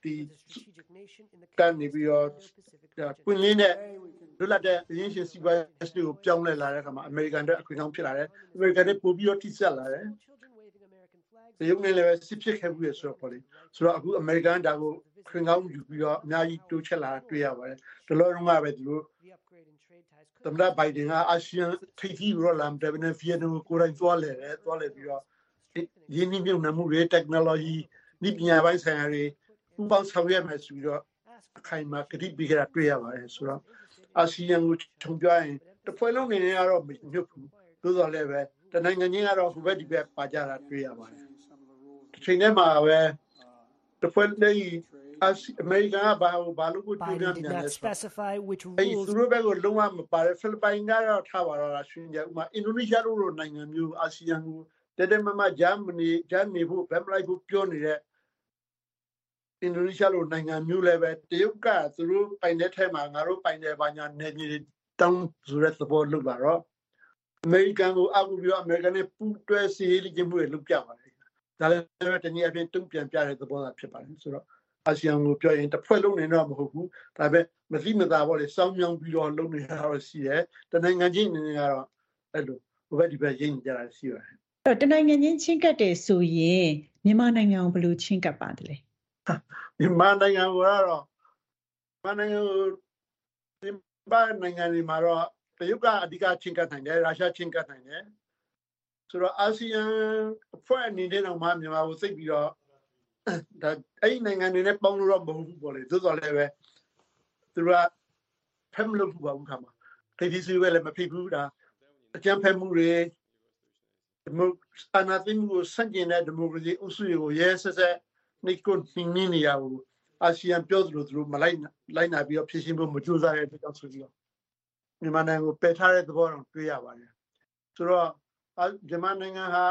ဒီကနေပြီးတော့ပွင့်လင်းတဲ့လွတ်လပ်တဲ့အရင်းရှင်စီးပွားရေးကိုပြောင်းလဲလာတဲ့အခါမှာအမေရိကန်အတွက်အခွင့်အရေးဖြစ်လာတယ်အမေရိကန်နဲ့ပို့ပြီးတော့ထိစပ်လာတယ်တရုတ်နဲ့လည်းစစ်ဖြစ်ခဲ့ပြီးဆိုတော့ပေါ့လေဆိုတော့အခုအမေရိကန်ဒါကိုခွင့်ကောင်းယူပြီးတော့အများကြီးတိုးချက်လာတွေ့ရပါတယ်ဒီလိုတော့ပဲသူတို့သမ္မတဘိုင်ဒန်ကအာဆီယံထိပ်သီးရောလာတယ်ဗီယက်နမ်ကိုရိုင်းသွားလဲပြီးတော့ရင်းနှီးမြှုပ်နှံမှုတွေ technology နည်းပညာပိုင်းဆိုင်ရာတွေပူးပေါင်းဆောင်ရွက်မယ်ဆိုပြီးတော့အခိုင်အမာကတိပေးကြတာတွေ့ရပါတယ်ဆိုတော့အာဆီယံကိုထုံပြရင်တစ်ဖွဲ့လုံးနေနေကတော့မညွတ်ဘူးသို့တော်လည်းပဲတနိုင်ငံချင်းကတော့ဟိုဘက်ဒီဘက်ပါကြတာတွေ့ရပါတယ်ဒီချိန်ထဲမှာပဲတစ်ဖွဲ့လေးအမေရိကန်ကဘာလို့ကိုတွေ့ရမြန်လဲသူတို့ဘက်ကလုံးဝမပါတယ်ဖိလစ်ပိုင်ကတော့ထားပါတော့လားရှင်ကြဥမာအင်ဒိုနီးရှားလိုနိုင်ငံမျိုးအာဆီယံကိုတဲ့မမဂျာမနီဂျာနေဖို့ဘယ်မလိုက်ဖို့ပြောနေတဲ့အင်ဒိုနီးရှားလိုနိုင်ငံမျိုးလည်းပဲတရုတ်ကသူတို့ပိုင်တဲ့ထဲမှာငါတို့ပိုင်တယ်ဘာညာနေကြီးတောင်းဆိုတဲ့သဘောလုပ်လာတော့အမေရိကန်ကိုအကူပြီးတော့အမေရိကန်နဲ့ပူးတွဲစီရေးလိမှုတွေလုပ်ပြပါတယ်ဒါလည်းတနည်းအားဖြင့်တုံ့ပြန်ပြတဲ့သဘောသာဖြစ်ပါတယ်ဆိုတော့အာဆီယံကိုပြောရင်တစ်ဖွဲ့လုံးနေတော့မဟုတ်ဘူးဒါပေမဲ့မသိမသာပေါ့လေစောင်းမြောင်းပြီးတော့လုပ်နေတာတော့ရှိတယ်တနိုင်ငံချင်းအနေနဲ့ကတော့အဲ့လိုဟိုဘက်ဒီဘက်ရင်းနေကြတာရှိပါတယ်အဲ့တော့တနိုင်ငံချင်းချင်းကပ်တယ်ဆိုရင်မြန်မာနိုင်ငံကိုဘယ်လိုချင်းကပ်ပါသလဲမြန်မာနိုင်ငံကတော့နိုင်ငံတွေမှာတော့တရုတ်ကအဓိကချင်းကပ်နိုင်တယ်ရုရှားချင်းကပ်နိုင်တယ်ဆိုတော့အာဆီယံအဖွဲ့အနေနဲ့တော့မြန်မာကိုသိပြီးတော့ဒါအဲ့နိုင်ငံတွေနဲ့ပေါင်းလို့တော့မဟုတ်ဘူးပေါ့လေသို့တော်လည်းပဲသူကဖက်မလို့ဘူးပါဘူးခါမှာခေဒီစီပဲလည်းမဖြစ်ဘူးဒါအကြမ်းဖက်မှုတွေအနာသိမှုကိုစန့်ကျင်တဲ့ဒီမိုကရေစီအုပ်စုတွေကိုရဲဆက်ဆက်နှိတ်ကိုနှင်းနေရဘူးအာဆီယံပြောသလိုသူတို့မလိုက်နာပြီးတော့ဖြည့်ရှင်းဖို့မကြိုးစားတဲ့အတွက်ကြောင့်ဆိုပြီးတော့မြန်မာနိုင်ငံကိုပယ်ထားတဲ့သဘောတော့တွေ့ရပါတယ်ဆိုတော့မြန်မာနိုင်ငံဟာ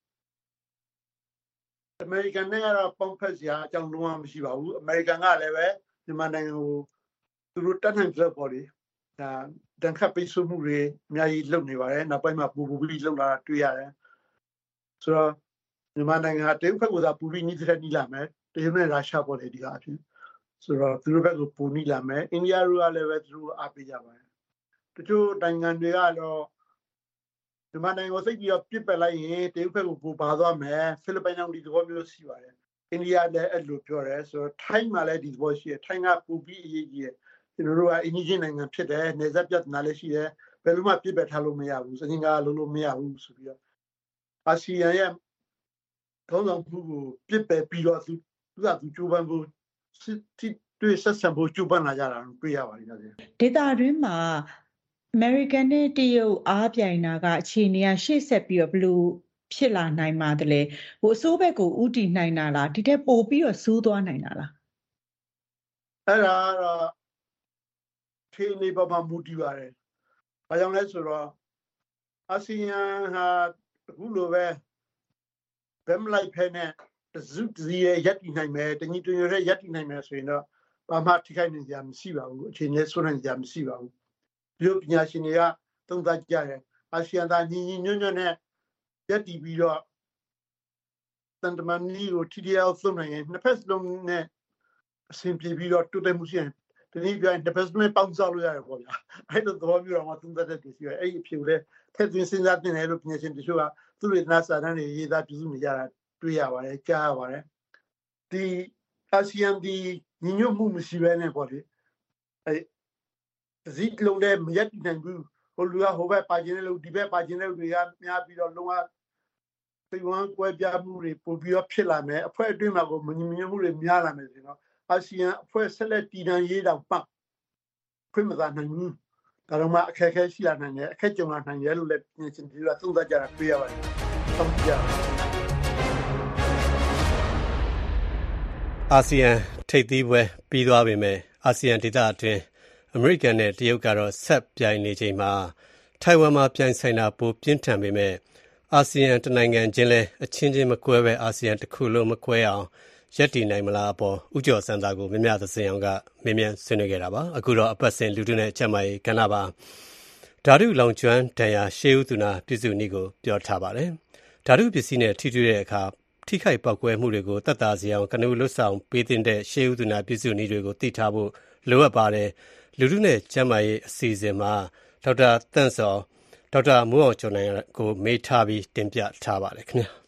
အမေရိကန်နဲ့ကတော့ပေါင်းဖက်စရာအကြောင်းလုံးဝမရှိပါဘူးအမေရိကန်ကလည်းပဲမြန်မာနိုင်ငံကိုသူတို့တတ်နိုင်ကြပေါ့လေဒါတန်ခတ်ပိတ်ဆို့မှုတွေအများကြီးလုပ်နေပါတယ်နောက်ပိုင်းမှာပူပြီးလုပ်လာတာတွေ့ရတယ်ဆိုတော့မြန်မာနိုင်ငံဟာတရုတ်ဘက်ကသာပူပြီးနှိစက်နှိလာမယ်တရုတ်နဲ့ရုရှားပေါ့လေဒီကအဖြစ်ဆိုတော့သူတို့ဘက်ကိုပူနှိလာမယ်အိန္ဒိယတို့ကလည်းပဲသူတို့အားပေးကြပါတယ်တချို့နိုင်ငံတွေကတော့မြန်မာနိုင်ငံကိုစိတ်ပြီးတော့ပြစ်ပယ်လိုက်ရင်တရုတ်ဘက်ကိုပူပါသွားမယ်ဖိလစ်ပိုင်နိုင်ငံဒီသဘောမျိုးရှိပါတယ်အိန္ဒိယလည်းအဲ့လိုပြောတယ်ဆိုတော့ထိုင်းမှာလည်းဒီသဘောရှိတယ်ထိုင်းကပူပြီးအရေးကြီးတယ်ကျွန်တော်တို့ကအင်းကြီးနိုင်ငံဖြစ်တယ်နေဆက်ပြတ်နာလည်းရှိတယ်ဘယ်လိုမှပြစ်ပယ်ထားလို့မရဘူးစင်ကာလုံးလို့မရဘူးဆိုပြီးတော့အာဆီယံရဲ့ခေါင်းဆောင်မှုကိုပြစ်ပယ်ပြီးတော့သူကြိုးပမ်းဖို့တွေ့ဆက်ဆံဖို့ကြိုးပမ်းလာကြတာတွေ့ရပါတယ်ဒါဒေတာတွင်းမှာအမေရိကန်နဲ့တရုတ်အားပြိုင်တာကအခြေအနေကရှေ့ဆက်ပြီးတော့ဘယ်လိုဖြစ်လာနိုင်ပါသလဲဟိုအစိုးဘက်ကိုဥတီနိုင်တာလားဒီထက်ပိုပြီးတော့ဆိုးသွားနိုင်တာလားအဲ့ဒါတော့ခေနေပမာမူတည်ပါတယ်။ဘာကြောင့်လဲဆိုတော့အာဆီယံဟာအခုလိုပဲဗမ်လိုက်ဖဲနဲ့တစုတစည်းရဲ့ရပ်တည်နိုင်မယ်တညီတညွတ်ရဲ့ရပ်တည်နိုင်မယ်ဆိုရင်တော့ဘာမှထိခိုက်နိုင်ကြမရှိပါဘူးအခြေအနေဆိုးနိုင်ကြမရှိပါဘူး။ဒီပညာရှင်တွေကသုံးသပ်ကြတယ်အာဆီယံသားညီညွတ်နဲ့ရပ်တည်ပြီးတော့တန်တမန်ကြီးကိုထိတရားသုံးနိုင်ရင်နှစ်ဖက်စလုံးနဲ့အဆင်ပြေပြီးတော့တိုးတက်မှုရှိရင်ဒီနေ့ပြန်တစ်ဖက်စလုံးပေါင်းစားလို့ရတယ်ပေါ့ဗျာအဲ့လိုသဘောမျိုးတော့မှသုံးသပ်တဲ့တည်းရှိရအဲ့ဒီအဖြစ်ကိုလည်းထည့်သွင်းစဉ်းစားတင်တယ်လို့ပညာရှင်တချို့ကသူတွေနာစာတမ်းတွေရေးသားပြုစုနေကြတာတွေ့ရပါတယ်ကြားရပါတယ်ဒီအာဆီယံဒီညီညွတ်မှုမရှိဘဲနဲ့ပေါ့လေအဲ့ဇီးလုံးနဲ့မရက်နိုင်ဘူးဟိုလူကဟိုဘက်ပါခြင်းတဲ့လူဒီဘက်ပါခြင်းတဲ့လူတွေကများပြီးတော့လုံးဝစိတ်ဝမ်းကွဲပြားမှုတွေပို့ပြီးတော့ဖြစ်လာမယ်အဖွဲ့အတွင်းမှာကိုမညီညွတ်မှုတွေများလာမယ်ဆိုတော့အာဆီယံအဖွဲ့ဆက်လက်တည်တံ့ရေးတောင်ပတ်ခွင့်မသာနိုင်ဘူးဒါတော့မှအခက်အခဲရှိလာနိုင်တယ်အခက်ကြုံလာနိုင်တယ်လို့လည်းပြင်ဆင်ပြီးတော့သုံးသပ်ကြတာတွေ့ရပါတယ်ဟုတ်ကြအာဆီယံထိပ်သီးပွဲပြီးသွားပြီမဲ့အာဆီယံဒေသအတွင်းအမေရိကန်နဲ့တရုတ်ကတော့ဆက်ပြိုင်နေချိန်မှာထိုင်ဝမ်မှာပြိုင်ဆိုင်တာပိုပြင်းထန်ပေမဲ့အာဆီယံတနိုင်ငံချင်းလဲအချင်းချင်းမကွဲပဲအာဆီယံတစ်ခုလုံးမကွဲအောင်ရပ်တည်နိုင်မလားအပေါ်ဥကျော်စံသာကိုမြမြသစင်အောင်ကမေးမြန်းဆွေးနွေးခဲ့တာပါအခုတော့အပတ်စဉ်လူထုနဲ့အချက်မကြီးကဏ္ဍပါဓာတုလောင်ကျွမ်းတန်ရာရှေးဦးသူနာပြည်စုနီကိုပြောထားပါတယ်ဓာတုပစ္စည်းနဲ့ထိတွေ့တဲ့အခါထိခိုက်ပေါက်ကွဲမှုတွေကိုသက်သာစေအောင်ကနဦးလွတ်ဆောင်ပေးတဲ့ရှေးဥဒနာပြုစုနည်းတွေကိုသိထားဖို့လိုအပ်ပါတယ်။လူထုနဲ့ကျန်းမာရေးအစီအစဉ်မှာဒေါက်တာသန့်စောဒေါက်တာမိုးအောင်ကျော်နိုင်ကိုမေးထားပြီးတင်ပြထားပါတယ်ခင်ဗျာ။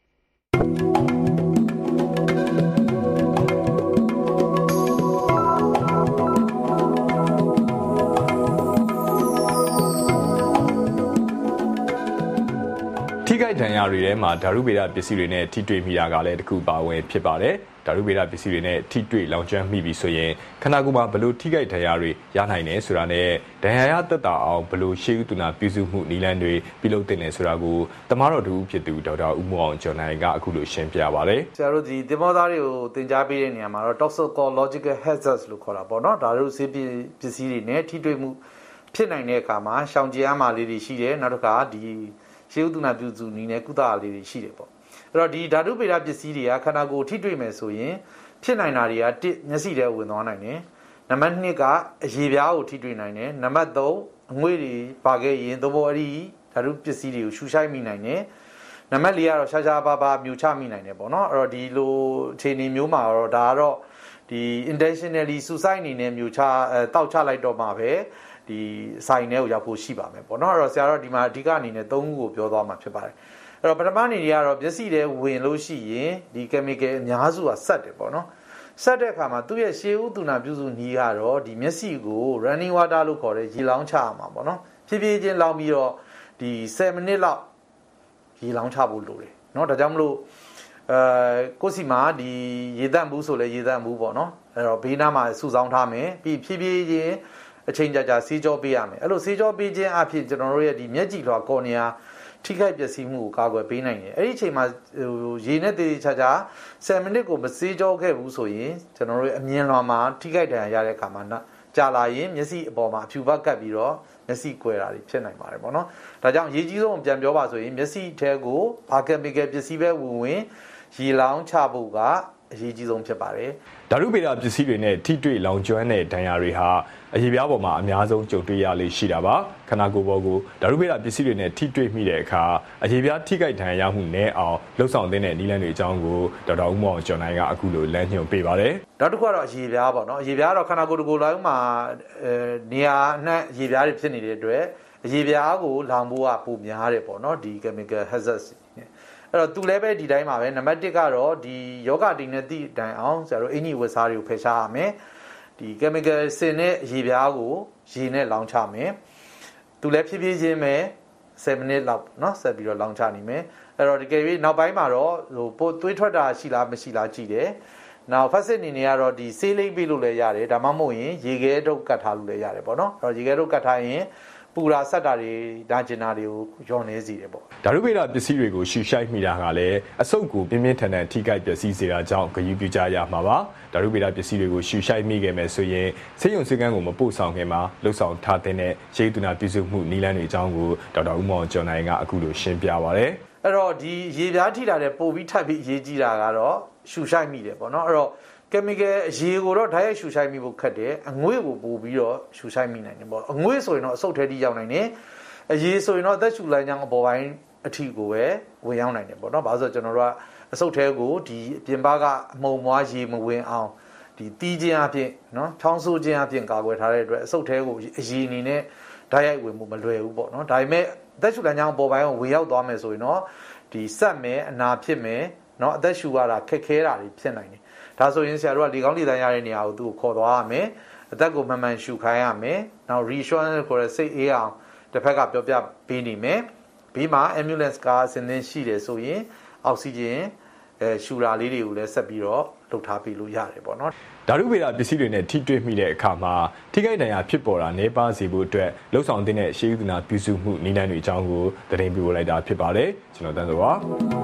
ထိခိုက်ဒဏ်ရာတွေထဲမှာဓာတုဗေဒပစ္စည်းတွေနဲ့ထိတွေ့မိတာကလည်းတစ်ခုပါဝင်ဖြစ်ပါတယ်။ဓာတုဗေဒပစ္စည်းတွေနဲ့ထိတွေ့လောင်ကျွမ်းမိပြီဆိုရင်ခန္ဓာကိုယ်မှာဘလို့ထိခိုက်ဒဏ်ရာတွေရနိုင်တယ်ဆိုတာနဲ့ဒဏ်ရာရသက်သာအောင်ဘလို့ရှေးဥတုနာပြုစုမှုနည်းလမ်းတွေပြုလုပ်သင့်တယ်ဆိုတာကိုတမတော်တူဖြစ်သူဒေါက်တာဦးမိုးအောင်ကျော်နိုင်ကအခုလိုရှင်းပြပါတယ်။ဆရာတို့ဒီသင်္ဘောသားတွေကိုသင်ကြားပေးတဲ့နေရာမှာတော့ toxicological hazards လို့ခေါ်တာပေါ့နော်။ဒါတို့ဆေးပစ္စည်းတွေနဲ့ထိတွေ့မှုဖြစ်နိုင်တဲ့အခါမှာရှောင်ကျဉ်ရမှာလေးတွေရှိတယ်။နောက်တစ်ခါဒီရှေးဥတုနာပြုစုနည်းနဲ့ကုသလေးတွေရှိတယ်ပေါ့အဲ့တော့ဒီဓာတုဗေဒပစ္စည်းတွေကခန္ဓာကိုယ်ထိတွေ့မယ်ဆိုရင်ဖြစ်နိုင်တာတွေက1မျက်စိထဲဝင်သွားနိုင်တယ်နံပါတ်2ကအရေပြားကိုထိတွေ့နိုင်တယ်နံပါတ်3အငွေ့တွေပါခဲ့ရင်သို့မဟုတ်အဲ့ဒီဓာတုပစ္စည်းတွေကိုရှူရှိုက်မိနိုင်တယ်နံပါတ်4ကတော့ရှားရှားပါပါမြူချမိနိုင်တယ်ပေါ့နော်အဲ့တော့ဒီလိုအခြေအနေမျိုးမှာတော့ဒါကတော့ဒီ intentionally suicide အနေနဲ့မြူချတောက်ချလိုက်တော့မှပဲဒီဆိုင်ထဲကိုရောက်ဖို့ရှိပါမယ်ပေါ့နော်အဲ့တော့ဆရာတော့ဒီမှာအဓိကအနေနဲ့3ခုကိုပြောသွားမှာဖြစ်ပါတယ်အဲ့တော့ပထမအနေနဲ့ကတော့မျက်စိထဲဝင်လို့ရှိရင်ဒီ chemical အများစုကဆက်တယ်ပေါ့နော်ဆက်တဲ့အခါမှာသူ့ရဲ့ရှေးဥတုနာပြုစုနည်းကတော့ဒီမျက်စိကို running water လို့ခေါ်တဲ့ရေလောင်းချရမှာပေါ့နော်ဖြည်းဖြည်းချင်းလောင်းပြီးတော့ဒီ7မိနစ်လောက်ရေလောင်းချဖို့လိုတယ်เนาะဒါကြောင့်မလို့ကိုစီမှာဒီရေတန့်ဘူးဆိုလဲရေတန့်ဘူးပေါ့နော်အဲ့တော့ဘေးနားမှာစုဆောင်းထားမယ်ပြီးဖြည်းဖြည်းချင်းအချိန်ကြာဆေးကြောပေးရမယ်အဲ့လိုဆေးကြောပေးခြင်းအဖြစ်ကျွန်တော်တို့ရဲ့ဒီမျက်ကြည်လွှာကော်နီယာထိခိုက်ပျက်စီးမှုကိုကာကွယ်ပေးနိုင်တယ်အဲ့ဒီအချိန်မှာရေနဲ့တည်ချာချာ7မိနစ်ကိုမဆေးကြောခဲ့ဘူးဆိုရင်ကျွန်တော်တို့အမြင်လွှာမှာထိခိုက်ဒဏ်ရာရတဲ့အခါမှာကြာလာရင်မျက်စိအပေါ်မှာအဖြူဘက်ကပ်ပြီးတော့မျက်စိကွယ်တာတွေဖြစ်နိုင်ပါတယ်ပေါ့နော်ဒါကြောင့်ရေးကြီးဆုံးပြန်ပြောပါဆိုရင်မျက်စိထဲကိုဘာကက်မီကယ်ပစ္စည်းပဲဝင်ရေလောင်းချဖို့ကအရေးကြီးဆုံးဖြစ်ပါတယ်ဓာတုဗေဒပစ္စည်းတွေနဲ့ထိတွေ့လောင်ကျွမ်းတဲ့ဒဏ်ရာတွေဟာအရေပြားပေါ်မှာအများဆုံးကြုံတွေ့ရလေရှိတာပါခန္ဓာကိုယ်ပေါ်ကိုဓာတုဗေဒပစ္စည်းတွေနဲ့ထိတွေ့မိတဲ့အခါအရေပြားထိခိုက်ဒဏ်ရာရမှုနည်းအောင်လှုပ်ဆောင်သင့်တဲ့နည်းလမ်းတွေအကြောင်းကိုဒေါက်တာဦးမောင်ကျော်နိုင်ကအခုလိုလမ်းညွှန်ပေးပါတယ်နောက်တစ်ခုကတော့အရေပြားပေါ့နော်အရေပြားကတော့ခန္ဓာကိုယ်တစ်ခုလုံးမှာနေရာအနှံ့အရေပြားတွေဖြစ်နေတဲ့အတွက်အရေပြားကိုလောင်ဖို့ကပိုများတယ်ပေါ့နော်ဒီ chemical hazards အဲ့တော့သူလည်းပဲဒီတိုင်းပါပဲနံပါတ်1ကတော့ဒီယောဂတိနဲ့တိတိုင်အောင်ဆရာတို့အင်ကြီးဝတ်စားတွေကိုဖယ်ရှားရမယ်ဒီ chemical စင်တဲ့ရေပြားကိုရေနဲ့လောင်းချမယ်သူလည်းဖြည်းဖြည်းချင်းပဲ7မိနစ်လောက်เนาะဆက်ပြီးတော့လောင်းချနေမယ်အဲ့တော့ဒီကယ်ပြီးနောက်ပိုင်းမှာတော့ဟိုသွေးထွက်တာရှိလားမရှိလားကြည့်တယ်နောက် first အနေနဲ့ကတော့ဒီဆေးလိမ့်ပေးလို့လည်းရတယ်ဒါမှမဟုတ်ရင်ရေခဲထုတ်ကတ်ထားလို့လည်းရတယ်ပေါ့နော်အဲ့တော့ရေခဲထုတ်ကတ်ထားရင်ပူရာဆက်တာတွေဒါကျင်တာတွေကိုညှော်နေစီတယ်ပေါ့ဓာတုဗေဒပစ္စည်းတွေကိုရှူရှိုက်မိတာကလည်းအဆုတ်ကိုပြင်းပြင်းထန်ထန်ထိခိုက်ပျက်စီးစေတာကြောင့်ဂရုပြုကြရမှာပါဓာတုဗေဒပစ္စည်းတွေကိုရှူရှိုက်မိခဲ့မယ်ဆိုရင်ဆေးရုံဆေးကန်းကိုမပို့ဆောင်ခင်မှာလှုပ်ဆောင်ထားတဲ့ရှေးတုနာပြုစုမှုနည်းလမ်းတွေအကြောင်းကိုဒေါက်တာဦးမောင်ကျော်နိုင်ကအခုလိုရှင်းပြပါရစေအဲ့တော့ဒီရေပြားထိတာတဲ့ပို့ပြီးထပ်ပြီးအရေးကြီးတာကတော့ရှူရှိုက်မိတယ်ပေါ့နော်အဲ့တော့chemical ရေကိုတော့ဓာတ်ရိုက်ရှူရှိုက်မိဖို့ခက်တယ်အငွေ့ကိုပို့ပြီးတော့ရှူရှိုက်မိနိုင်တယ်ပေါ့အငွေ့ဆိုရင်တော့အဆုတ်ထဲထိရောက်နိုင်တယ်အရေဆိုရင်တော့အသက်ရှူလမ်းကြောင်းအပေါ်ပိုင်းအထိကိုပဲဝင်ရောက်နိုင်တယ်ပေါ့နော်ဘာလို့ဆိုတော့ကျွန်တော်တို့ကအဆုတ်ထဲကိုဒီအပြင်ဘက်ကအမှုံမွားရေမဝင်အောင်ဒီတီးခြင်းအပြင်နော်ချောင်းဆိုးခြင်းအပြင်ကာကွယ်ထားတဲ့အတွက်အဆုတ်ထဲကိုအရေအနေနဲ့ဓာတ်ရိုက်ဝင်မှုမလွယ်ဘူးပေါ့နော်ဒါပေမဲ့အသက်ရှူလမ်းကြောင်းအပေါ်ပိုင်းကိုဝင်ရောက်သွားမယ်ဆိုရင်တော့ဒီဆက်မယ်အနာဖြစ်မယ်နော်အသက်ရှူရတာခက်ခဲတာတွေဖြစ်နိုင်တယ်ဒါဆိုရင်ဆရာတို့ကလေကောင်းလေတန်းရတဲ့နေရာကိုသူ့ကိုခေါ်သွားရမယ်အသက်ကိုမှန်မှန်ရှူခိုင်းရမယ်နောက် reassurance ခေါ်တဲ့စိတ်အေးအောင်တစ်ဖက်ကပြောပြပေးနေမယ်ပြီးမှ ambulance ကားအစဉ်သင်းရှိတယ်ဆိုရင်အောက်ဆီဂျင်ရှူတာလေးတွေကိုလည်းဆက်ပြီးတော့လုပ်ထားပေးလို့ရတယ်ပေါ့နော်ဓာတုဗေဒပစ္စည်းတွေနဲ့ထိတွေ့မိတဲ့အခါမှာထိခိုက်ဒဏ်ရာဖြစ်ပေါ်တာနည်းပါးစေဖို့အတွက်လှုပ်ဆောင်တဲ့ရှေးဥဒနာပြုစုမှုနည်းလမ်းတွေအကြောင်းကိုသတင်းပေးပို့လိုက်တာဖြစ်ပါတယ်ကျွန်တော်တန်းစောပါ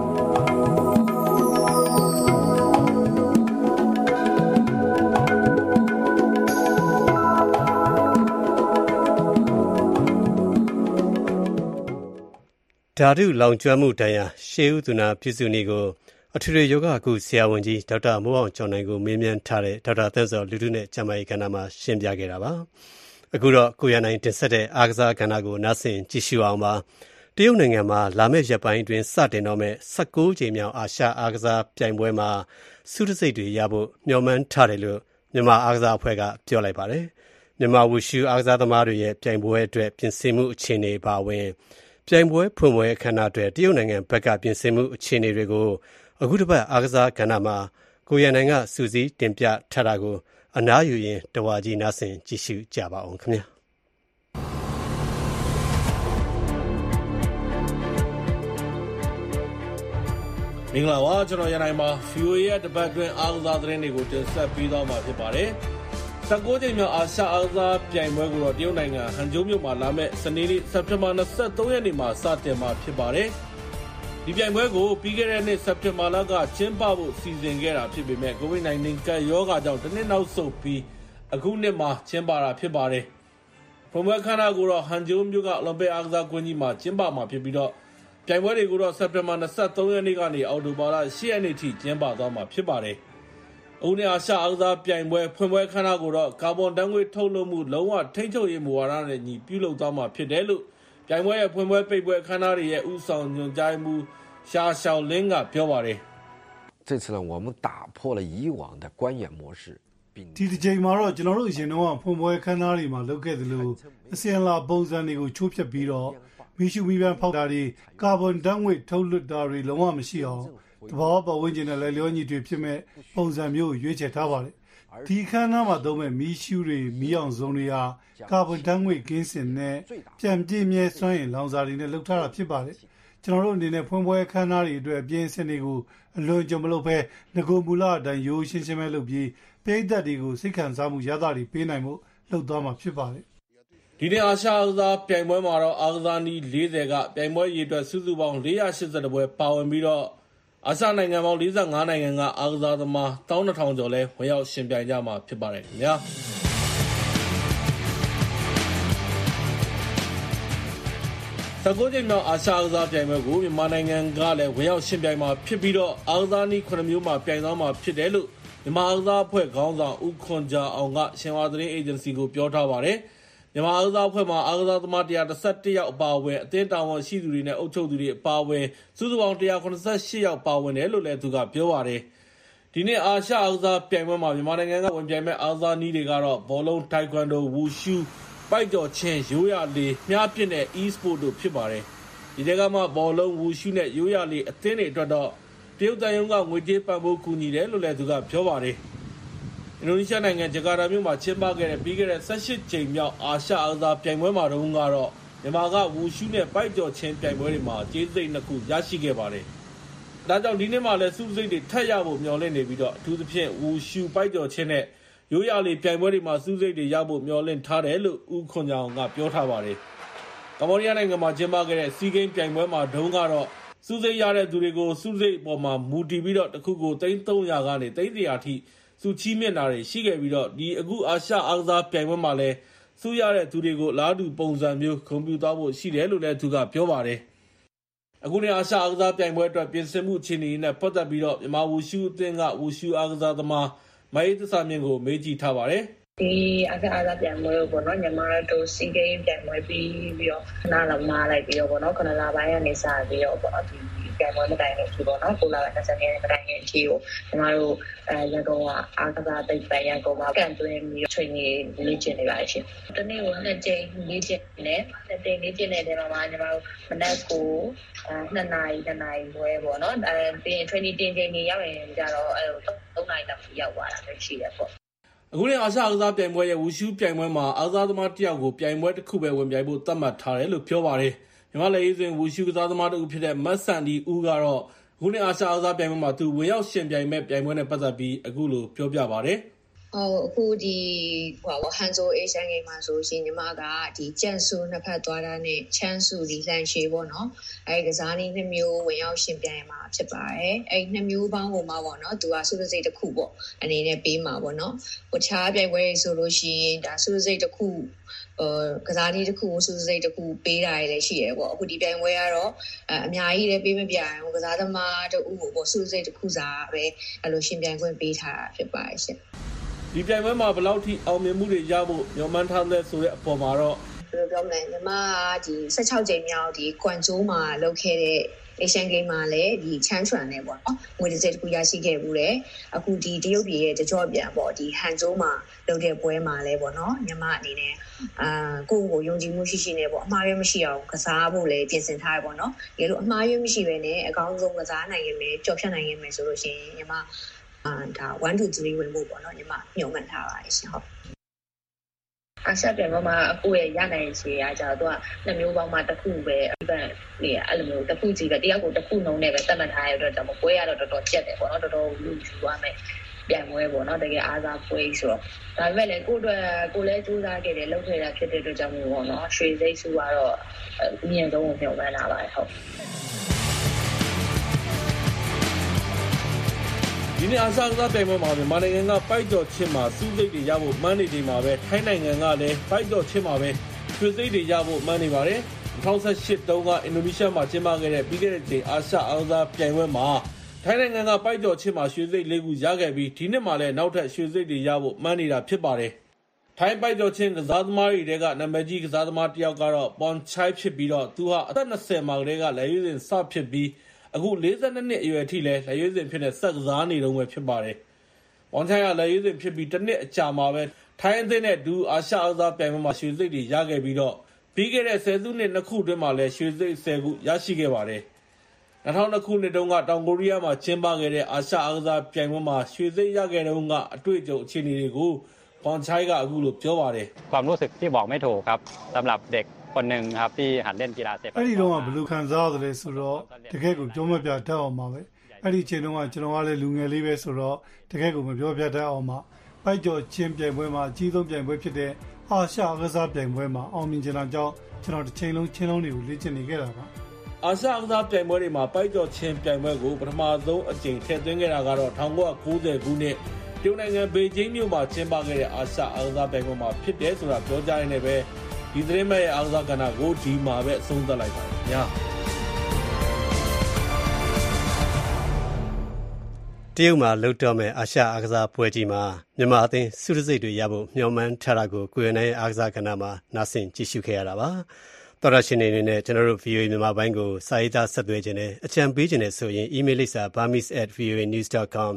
ဓာတုလောင်ကျွမ်းမှုတရားရှေးဥဒနာပြုစုနည်းကိုအထွေထွေယောဂကုဆရာဝန်ကြီးဒေါက်တာမိုးအောင်ကျော်နိုင်ကိုမေးမြန်းထားတဲ့ဒေါက်တာသန့်စောလူထုနဲ့ကျန်းမာရေးကဏ္ဍမှာရှင်းပြခဲ့တာပါအခုတော့ကိုရနိုင်တင်ဆက်တဲ့အားကစားကဏ္ဍကိုနားဆင်ကြည့်ရှုအောင်ပါတရုတ်နိုင်ငံမှာလာမယ့်ရက်ပိုင်းအတွင်းစတင်တော့မယ့်19ကြိမ်မြောက်အာရှအားကစားပြိုင်ပွဲမှာဆုတံဆိပ်တွေရဖို့မျှော်မှန်းထားတယ်လို့မြန်မာအားကစားအဖွဲ့ကပြောလိုက်ပါတယ်။မြန်မာဝူရှူအားကစားသမားတွေရဲ့ပြိုင်ပွဲအတွက်ပြင်ဆင်မှုအခြေအနေပါဝင်ပြိုင်ပွဲဖွင့်ပွဲအခမ်းအနားအတွက်တရုတ်နိုင်ငံဘက်ကပြင်ဆင်မှုအခြေအနေတွေကိုအခုတစ်ပတ်အားကစားကဏ္ဍမှာကိုရန်နိုင်ကစူးစီးတင်ပြထားတာကိုအနားယူရင်တဝါကြီးနားဆင်ကြည့်ရှုကြပါအောင်ခင်ဗျာမင်္ဂလာပါကျွန်တော်ရန်နိုင်ပါ VOA ရဲ့တပတ်အတွင်းအားကစားသတင်းတွေကိုတင်ဆက်ပေးသွားမှာဖြစ်ပါတယ်19ကြိမ်မြောက်အာရှအားကစားပြိုင်ပွဲကိုတော့တရုတ်နိုင်ငံဟန်ဂျိုးမြို့မှာလာမယ့်စနေနေ့စက်တင်ဘာ23ရက်နေ့မှာစတင်မှာဖြစ်ပါတယ်ဒီပြိုင်ပွဲကိုပြီးခဲ့တဲ့နှစ်စက်တင်ဘာလကကျင်းပဖို့စီစဉ်ခဲ့တာဖြစ်ပေမဲ့ COVID-19 ကပ်ရောဂါကြောင့်တစ်နှစ်နောက်ဆုတ်ပြီးအခုနှစ်မှာကျင်းပတာဖြစ်ပါတယ်ဖွင့်ပွဲခမ်းနားကိုတော့ဟန်ဂျိုးမြို့ကအိုလံပစ်အားကစားကွင်းကြီးမှာကျင်းပမှာဖြစ်ပြီးတော့ပြိုင်ပွဲတွေကိုတော့စက်တင်ဘာ23ရက်နေ့ကနေအောက်တိုဘာလ10ရက်နေ့ထိကျင်းပသွားမှာဖြစ်ပါတယ်။ဦးနေအာရှအားကစားပြိုင်ပွဲဖွင့်ပွဲခမ်းနားကိုတော့ကာဗွန်ဓာတ်ငွေ့ထုတ်လွှတ်မှုလုံးဝထိန်းချုပ်ရေးမူဝါဒနဲ့ညီပြုလုပ်သွားမှာဖြစ်တယ်လို့ပြိုင်ပွဲရဲ့ဖွင့်ပွဲပိတ်ပွဲခမ်းနားတွေရဲ့ဦးဆောင်ညွှန်ကြားမှုရှာရှောင်းလင်းကပြောပါတယ်။这次呢我们打破了以往的观演模式。 ဒီတစ်ချိန်မှာတော့ကျွန်တော်တို့အရင်တော့ဖွင့်ပွဲခမ်းနားတွေမှာလုပ်ခဲ့သလိုအစင်လာပုံစံတွေကိုချိုးဖျက်ပြီးတော့မီရှူမီပန်ဖောက်တာတွေကာဗွန်ဓာတ်ငွေ့ထုတ်လွှတ်တာတွေလုံးဝမရှိအောင်တဘာဝပတ်ဝန်းကျင်နဲ့လည်းလျောညီတွေဖြစ်မဲ့ပုံစံမျိုးရွေးချယ်ထားပါတယ်ဒီခန်းသားမှာသုံးမဲ့မီရှူတွေမီအောင်စုံတွေဟာကာဗွန်ဓာတ်ငွေ့ကင်းစင်နဲ့ပြန်ပြည့်မြဲစွမ်းအင်လောင်စာတွေနဲ့လုပ်ထားတာဖြစ်ပါတယ်ကျွန်တော်တို့အနေနဲ့ဖွင့်ပွဲခန်းသားတွေအတွက်အပြင်းအစင်တွေကိုအလွန်ကြုံမလုပ်ဘဲငကိုမူလအတိုင်းရိုးရှင်းရှင်းပဲလုပ်ပြီးပြည်သက်တွေကိုစိတ်ခံစားမှုရတာတွေပေးနိုင်မှုလုပ်သွားမှာဖြစ်ပါတယ်ဒီနေ့အာရှအားကစားပြိုင်ပွဲမှာတော့အားကစားနည်း40ကပြိုင်ပွဲရည်အတွက်စုစုပေါင်း482ပွဲပါဝင်ပြီးတော့အာရှနိုင်ငံပေါင်း45နိုင်ငံကအားကစားသမား12000ကျော်လဲဝင်ရောက်ရှင်ပြိုင်ကြမှာဖြစ်ပါတယ်ခင်ဗျာ19ကြိမ်မြောက်အာရှအားကစားပြိုင်ပွဲကိုမြန်မာနိုင်ငံကလည်းဝင်ရောက်ရှင်ပြိုင်မှာဖြစ်ပြီးတော့အားကစားနည်း9မျိုးမှာပြိုင်သွားမှာဖြစ်တယ်လို့မြန်မာအားကစားအဖွဲ့ခေါင်းဆောင်ဦးခွန်ဂျာအောင်ကရှင်ဝါသတင်းအေဂျင်စီကိုပြောထားပါတယ်မြန်မာအားကစားအဖွဲ့မှာအားကစားသမား131ယောက်အပါအဝင်အသင်းတာဝန်ရှိသူတွေနဲ့အုပ်ချုပ်သူတွေအပါအဝင်စုစုပေါင်း188ယောက်ပါဝင်တယ်လို့လည်းသူကပြောပါတယ်။ဒီနေ့အာရှအားကစားပြိုင်ပွဲမှာမြန်မာနိုင်ငံကဝင်ပြိုင်မဲ့အားကစားနည်းတွေကတော့ဘောလုံး၊တိုက်ကွမ်ဒို၊ဝူရှူး၊ပိုက်ကျော်ချင်း၊ရိုးရာလေမြားပစ်နဲ့ e-sport တို့ဖြစ်ပါတယ်။ဒီထဲကမှဘောလုံး၊ဝူရှူးနဲ့ရိုးရာလေအသင်းတွေအတွက်တော့တရုတ်တန်ယုံကငွေကြေးပံ့ပိုးကူညီတယ်လို့လည်းသူကပြောပါတယ်။အင်ဒိုနီးရှားနိုင်ငံဂျကာတာမြို့မှာကျင်းပခဲ့တဲ့ပြီးခဲ့တဲ့18ကြိမ်မြောက်အာရှအားကစားပြိုင်ပွဲမှာတုန်းကတော့မြန်မာကဝူရှူးနဲ့ပိုက်ကျော်ချင်းပြိုင်ပွဲတွေမှာကျေးဇူး2ခုရရှိခဲ့ပါတယ်။ဒါကြောင့်ဒီနေ့မှာလည်းစုစိတ်တွေထပ်ရဖို့မျှော်လင့်နေပြီးတော့အထူးသဖြင့်ဝူရှူးပိုက်ကျော်ချင်းနဲ့ရိုးရာလေပြိုင်ပွဲတွေမှာစုစိတ်တွေရဖို့မျှော်လင့်ထားတယ်လို့ဦးခွန်ကြောင်ကပြောထားပါတယ်။ကမ္ဘောဒီးယားနိုင်ငံမှာကျင်းပခဲ့တဲ့စီးဂိမ်းပြိုင်ပွဲမှာတုန်းကတော့စုစိတ်ရတဲ့သူတွေကိုစုစိတ်ပေါ်မှာမူတည်ပြီးတော့တစ်ခုကို300ကနေ300ထိစုချီးမြင့်တာတွေရှိခဲ့ပြီးတော့ဒီအခုအာရှအားကစားပြိုင်ပွဲမှာလည်းစုရတဲ့သူတွေကိုအလားတူပုံစံမျိုးဂုဏ်ပြုသွားဖို့ရှိတယ်လို့လည်းသူကပြောပါတယ်။အခုနေ့အာရှအားကစားပြိုင်ပွဲအတွက်ပြင်ဆင်မှုအခြေအနေနဲ့ပတ်သက်ပြီးတော့မြန်မာဝူရှူးအသင်းကဝူရှူးအားကစားသမားမအေးသစ္စာမြင့်ကိုမေးကြည့်ထားပါတယ်။ဒီအာရှအားကစားပြိုင်ပွဲကိုပေါ့နော်မြန်မာတို့စီဂိမ်းပြိုင်ပွဲပြီးတော့ခဏလောက်နားလိုက်ပြီးတော့ပေါ့နော်ခဏလာပိုင်းကနေစပြီးတော့ပေါ့နော်ဒီပြိုင်ပွဲမတိုင်လို့ဖြစ်ပေါ့နော်ကိုလာက20ရက်မတိုင်ခင်အထိကိုကျွန်တော်တို့ရန်ကုန်ကအားကစားသိပ္ပံရန်ကုန်မှာကန်သွင်းပြီးချိန်ကြီးလေ့ကျင့်နေပါရှင်။တနေ့ကို2ကြိမ်လေ့ကျင့်နေ2ကြိမ်လေ့ကျင့်နေတဲ့မှာကျွန်တော်တို့မနက်ကို2နာရီပွဲပေါ့နော်ပြီးရင် training တင်ချိန်ကြီးရောက်ရင်ကြတော့3နာရီလောက်ရောက်သွားတာပဲရှိတယ်ပေါ့အခုနေ့အာရှအားကစားပြိုင်ပွဲရဲ့ဝူရှူးပြိုင်ပွဲမှာအားကစားသမားတယောက်ကိုပြိုင်ပွဲတစ်ခုပဲဝင်ပြိုင်ဖို့သတ်မှတ်ထားတယ်လို့ပြောပါတယ်။မြန်မာလက်ရေးစဉ်ဝူရှူးကစားသမားတူဖြစ်တဲ့မတ်ဆန်ဒီဦးကတော့အခုနေ့အာရှအားကစားပြိုင်ပွဲမှာသူဝင်ရောက်ရှင်ပြိုင်မဲ့ပြိုင်ပွဲနဲ့ပတ်သက်ပြီးအခုလိုပြောပြပါတယ်။အခုဒီဟန်ဇိုအေရှန်ဂိမ်းမှာဆိုရှင်ညီမကဒီကျန်ဆူနှစ်ဖက်သွားတာနဲ့ချမ်းဆူဒီလန်ရှေပေါ့နော်အဲဒီကစားနည်း2မျိုးဝင်ရောက်ရှင်ပြိုင်မှာဖြစ်ပါတယ်အဲဒီ2မျိုးပေါင်းကိုမှပေါ့နော်သူကစုစိတ်တစ်ခုပေါ့အနေနဲ့ပေးမှာပေါ့နော်ဟိုခြားပြိုင်ပွဲဆိုလို့ရှိရင်ဒါစုစိတ်တစ်ခုကစားနည်းတစ်ခုစုစိတ်တစ်ခုပေးတာလည်းရှိရပေါ့အခုဒီပြိုင်ပွဲကတော့အများကြီးလည်းပေးမပြရင်ကစားသမားတူကိုပေါ့စုစိတ်တစ်ခုစားပဲအဲ့လိုရှင်ပြိုင်ခွင့်ပေးထားတာဖြစ်ပါတယ်ရှင်ဒီပြိုင်ပွဲမှာဘယ်လောက်ထိအောင်မြင်မှုတွေရဖို့ညွှန်မှန်းထားတဲ့ဆိုတဲ့အပေါ်မှာတော့လလိုပြောမလဲညီမကဒီ16ကြိမ်မြောက်ဒီကွမ်ကျိုးမှာလုပ်ခဲ့တဲ့Asian Game မှာလည်းဒီချမ်းချွန်နဲ့ပေါ့နော်ငွေတစ်စက်တစ်ခုရရှိခဲ့ဘူးတယ်အခုဒီတရုတ်ပြည်ရဲ့တကြော့ပြန်ပေါ့ဒီဟန်ကျိုးမှာလုပ်တဲ့ပွဲမှာလည်းပေါ့နော်ညီမအနေနဲ့ကိုယ့်ကိုယုံကြည်မှုရှိနေပေါ့အမှားရမရှိအောင်ကစားဖို့လည်းပြင်ဆင်ထားရပေါ့နော်ဒီလိုအမှားရမရှိပဲနဲ့အကောင်းဆုံးကစားနိုင်ရင်လည်းကြော်ဖြတ်နိုင်ရင်ပဲဆိုလို့ရှိရင်ညီမဒါ1 2 3ဝင်ဖို့ပေါ့နော်ညီမညှို့မှန်ထားပါတယ်ရှင်ဟုတ်အာရှပြန်မှာအခုရဲ့ရနိုင်ခြေကကြာတော့နှစ်မျိုးပေါင်းမှာတစ်ခုပဲအပန်နေအဲ့လိုမျိုးတစ်ခုကြီးပဲတယောက်ကိုတစ်ခုနှုံးနဲ့ပဲသတ်မှတ်ထားရတဲ့အတွက်ကြောင့်ပွဲရတော့တော်တော်ကျက်တယ်ပေါ့နော်တော်တော်လူယူသွားမယ်ပြန်ပွဲပေါ့နော်တကယ်အားစားပွဲဆိုတော့ဒါပေမဲ့လည်းကိုယ့်အတွက်ကိုလည်းစူးစမ်းခဲ့တယ်လုပ်ခဲ့တာဖြစ်တဲ့အတွက်ကြောင့်မျိုးပေါ့နော်ရွှေစိတ်စုကတော့အမြင့်ဆုံးကိုမျှော်မှန်းလာပါတယ်ဟုတ်ဒီနေ့အာရှကစားပြိုင်ပွဲမှာမြန်မာနိုင်ငံကပိုက်တော်ချင်းမှာစုစိတ်တွေရဖို့မှန်းနေချိန်မှာပဲထိုင်းနိုင်ငံကလည်းပိုက်တော်ချင်းမှာပဲရွှေစိတ်တွေရဖို့မှန်းနေပါတယ်2018တုန်းကအင်ဒိုနီးရှားမှာကျင်းပခဲ့တဲ့ပြီးခဲ့တဲ့ချိန်အာရှအားကစားပြိုင်ပွဲမှာထိုင်းနိုင်ငံကပိုက်တော်ချင်းမှာရွှေစိတ်၄ခုရခဲ့ပြီးဒီနှစ်မှာလည်းနောက်ထပ်ရွှေစိတ်တွေရဖို့မှန်းနေတာဖြစ်ပါတယ်ထိုင်းပိုက်တော်ချင်းကစားသမားတွေထဲကနာမည်ကြီးကစားသမားတစ်ယောက်ကတော့ပွန်ချိုင်းဖြစ်ပြီးတော့သူဟာအသက်20မှာကလေးကလက်ရွေးစင်စဖြစ်ပြီးအခု42နှစ်အရွယ်အထိလည်းလက်ရွေးစင်ဖြစ်နေဆက်ကစားနေတော့ပဲဖြစ်ပါတယ်။ဝန်ချိုင်ကလက်ရွေးစင်ဖြစ်ပြီးတစ်နှစ်အကြာမှာပဲထိုင်းအသင်းနဲ့ဒူအာရှအားကစားပြိုင်ပွဲမှာရွှေစိတ်တွေရခဲ့ပြီးတော့ပြီးခဲ့တဲ့10စုနှစ်2ခုအတွင်းမှာလည်းရွှေစိတ်10ခုရရှိခဲ့ပါတယ်။2002ခုနှစ်တုန်းကတောင်ကိုရီးယားမှာကျင်းပခဲ့တဲ့အာရှအားကစားပြိုင်ပွဲမှာရွှေစိတ်ရခဲ့တုန်းကအတွေ့အကြုံအခြေအနေတွေကိုပွန်ချိုင်ကအခုလိုပြောပါတယ်။ความรู้สึกที่บอกไม่ถูกครับสำหรับเด็กคนหนึ่งครับที่หัดเล่นกีฬาเสร็จအဲ့ဒီတော့ဘယ်လိုခံစားရလဲဆိုတော့တကယ်ကိုပြောမပြတတ်အောင်ပါပဲအဲ့ဒီအချိန်တုန်းကကျွန်တော်ကလည်းလူငယ်လေးပဲဆိုတော့တကယ်ကိုမပြောပြတတ်အောင်ပါပိုက်ကျော်ချင်းပြိုင်ပွဲမှာအကြီးဆုံးပြိုင်ပွဲဖြစ်တဲ့အာရှကစားပြိုင်ပွဲမှာအောင်မြင်ကြတာကြောင့်ကျွန်တော်တစ်ချိန်လုံးချင်းလုံးတွေကိုလေ့ကျင့်နေခဲ့တာပါအာရှကစားပြိုင်ပွဲတွေမှာပိုက်ကျော်ချင်းပြိုင်ပွဲကိုပထမဆုံးအကြိမ်ထည့်သွင်းခဲ့တာကတော့1990ခုနှစ်တရုတ်နိုင်ငံဘေကျင်းမြို့မှာကျင်းပခဲ့တဲ့အာရှအားကစားပြိုင်ပွဲမှာဖြစ်တယ်ဆိုတာပြောကြရင်းနဲ့ပဲဒီသတင်းမဲ့ရဲ့အားကစားကဏ္ဍကိုဒီမှာပဲအဆုံးသတ်လိုက်ပါတယ်။ညာတရုတ်မှာလှုပ်တော့မဲ့အာရှအားကစားပွဲကြီးမှာမြန်မာအသင်းစုစည်းစိတ်တွေရဖို့မျှော်မှန်းထားတာကိုကိုယ်နိုင်အားကစားကဏ္ဍမှာနားဆင်ကြည့်ရှုခဲ့ရတာပါ။သောရရှင်တွေနဲ့ကျွန်တော်တို့ VOA မြန်မာပိုင်းကိုစာရေးသားဆက်သွယ်ခြင်းနဲ့အကြံပေးခြင်းနဲ့ဆိုရင် email လိပ်စာ burmese@voanews.com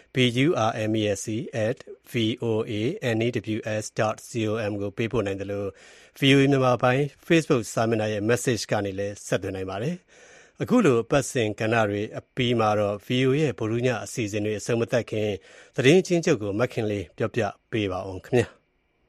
burmese@voanews.com ကိုပေးပို့နိုင်တယ်လို့ VOA မြန်မာပိုင်း Facebook စာမျက်နှာရဲ့ message ကနေလည်းဆက်သွင်းနိုင်ပါတယ်။အခုလိုပတ်စဉ်ကဏ္ဍတွေအပြီးမှာတော့ VOA ရဲ့ဗုဒ္ဓညအစီအစဉ်တွေအဆုံးမသတ်ခင်သတင်းချင်းချုပ်ကိုမခင်လေးပြောပြပေးပါအောင်ခင်ဗျာ။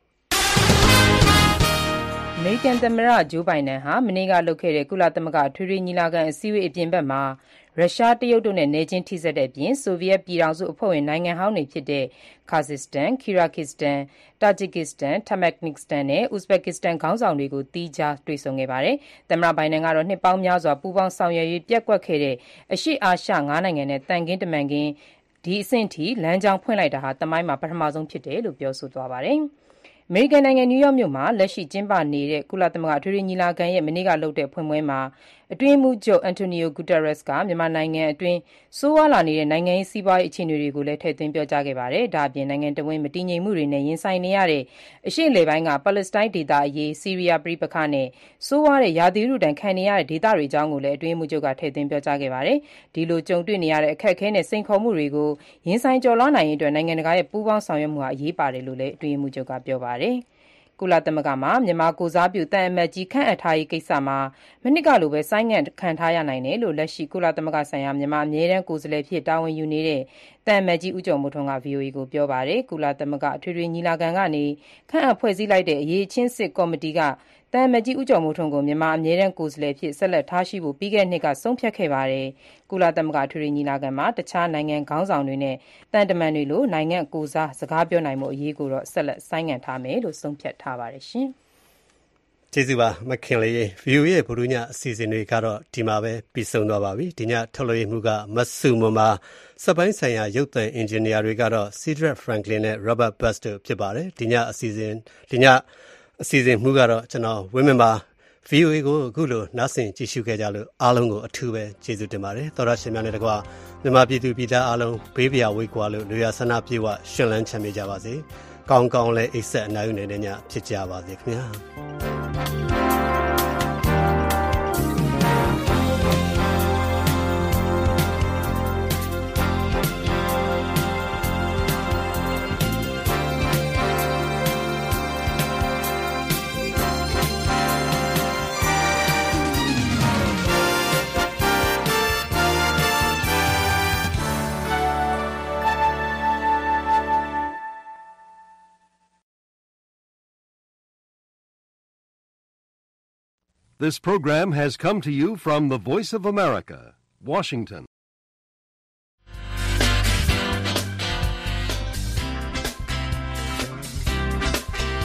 အမေရိကန်သမ္မတဂျိုးဘိုင်ဒန်ဟာမနေ့ကလုပ်ခဲ့တဲ့ကုလသမဂ္ဂအထွေထွေညီလာခံအစည်းအဝေးအပြင်ဘက်မှာရုရှားတရုတ်တို့နဲ့နယ်ချင်းထိစပ်တဲ့အပြင်ဆိုဗီယက်ပြည်ထောင်စုအဖွဲ့ဝင်နိုင်ငံဟောင်းတွေဖြစ်တဲ့ကာဇစ်စတန်၊ကီရာဂစ်စတန်၊တာဂျစ်ကစ္စတန်၊တာမက်နစ္စတန်နဲ့ဥဇဘက်ကစ္စတန်ခေါင်းဆောင်တွေကိုသီးခြားတွေ့ဆုံခဲ့ပါတယ်။သမ္မတဘိုင်ဒန်ကတော့နှစ်ပေါင်းများစွာပူးပေါင်းဆောင်ရွက်ရေးပျက်ကွက်ခဲ့တဲ့အရှေ့အာရှ9နိုင်ငံနဲ့တန်ခင်းတမန်ခင်းဒီအဆင့်ထိလမ်းကြောင်းဖွင့်လိုက်တာဟာသမိုင်းမှာပထမဆုံးဖြစ်တယ်လို့ပြောဆိုသွားပါတယ်။အမေရိကန်နိုင်ငံနယူးယောက်မြို့မှာလက်ရှိကျင်းပနေတဲ့ကုလသမဂ္ဂအထွေထွေညီလာခံရဲ့မနေ့ကလုပ်တဲ့ဖွင့်ပွဲမှာအတွင်းမှုချုပ်အန်တိုနီယိုဂူတာရက်စ်ကမြန်မာနိုင်ငံအတွင်းဆိုးဝါးလာနေတဲ့နိုင်ငံရေးစီးပွားရေးအခြေအနေတွေကိုလည်းထည့်သွင်းပြောကြားခဲ့ပါတယ်။ဒါ့အပြင်နိုင်ငံတော်ဝန်မတည်ငြိမ်မှုတွေနဲ့ရင်ဆိုင်နေရတဲ့အရှေ့လေပိုင်းကပါလက်စတိုင်းဒေသအရေးဆီးရီးယားပြည်ပခါနဲ့ဆိုးဝါးတဲ့ရာသီဥတုတန်ခံနေရတဲ့ဒေသတွေအကြောင်းကိုလည်းအတွင်းမှုချုပ်ကထည့်သွင်းပြောကြားခဲ့ပါတယ်။ဒီလိုကြုံတွေ့နေရတဲ့အခက်အခဲနဲ့စိန်ခေါ်မှုတွေကိုရင်ဆိုင်ကျော်လွှားနိုင်ရေးအတွက်နိုင်ငံတကာရဲ့ပူးပေါင်းဆောင်ရွက်မှုဟာအရေးပါတယ်လို့လည်းအတွင်းမှုချုပ်ကပြောပါတယ်။ကုလသမဂ္ဂမှာမြန်မာကိုစားပြုသံအမတ်ကြီးခန့်အပ်ထားရေးကိစ္စမှာမနှစ်ကလိုပဲဆိုင်းငံ့ခံထားရနိုင်တယ်လို့လက်ရှိကုလသမဂ္ဂဆိုင်ရာမြန်မာအမြဲတမ်းကိုယ်စားလှယ်ဖြစ်တာဝန်ယူနေတဲ့သံအမတ်ကြီးဦးကျော်မိုးထွန်းက VOA ကိုပြောပါတယ်။ကုလသမဂ္ဂအထွေထွေညီလာခံကနေခန့်အပ်ဖွဲ့စည်းလိုက်တဲ့အရေးချင်းစစ်ကော်မတီကသံအမတ်ကြီးဦးကျော်မိုးထွန်းကိုမြန်မာအမြဲတမ်းကိုယ်စားလှယ်ဖြစ်ဆက်လက်ထားရှိဖို့ပြီးခဲ့တဲ့နှစ်ကဆုံးဖြတ်ခဲ့ပါတယ်။ကုလသမဂ္ဂအထွေထွေညီလာခံမှာတခြားနိုင်ငံခေါင်းဆောင်တွေနဲ့တန်တမန်တွေလိုနိုင်ငံကိုစားစကားပြောနိုင်မှုအရေးကိုတော့ဆက်လက်ဆိုင်းငံ့ထားမယ်လို့ဆုံးဖြတ်ထားပါတယ်ရှင်။ကျေးဇူးပါမခင်လေး VOA ရဲ့ဗုဒ္ဓညအစီအစဉ်တွေကတော့ဒီမှာပဲပြီးဆုံးသွားပါပြီ။ဒီညထုတ်လွှင့်မှုကမဆူမမာစပိုင်းဆိုင်ရာရုပ်သံအင်ဂျင်နီယာတွေကတော့ Cedric Franklin နဲ့ Robert Buss တို့ဖြစ်ပါတယ်။ဒီညအစီအစဉ်မှုကတော့ကျွန်တော်ဝင်းမင်းပါ VOA ကိုအခုလိုနားဆင်ကြည့်ရှုခဲ့ကြလို့အားလုံးကိုအထူးပဲကျေးဇူးတင်ပါတယ်သောရရှင်များနဲ့တကွာမြန်မာပြည်သူပြည်သားအားလုံးဘေးပြာဝေးကွာလို့လူရဆန္ဒပြေဝရှင်လန်းချမ်းမြေ့ကြပါစေကောင်းကောင်းလဲအိပ်ဆက်အနားယူနေတဲ့ညဖြစ်ကြပါစေခင်ဗျာ This program has come to you from the Voice of America, Washington.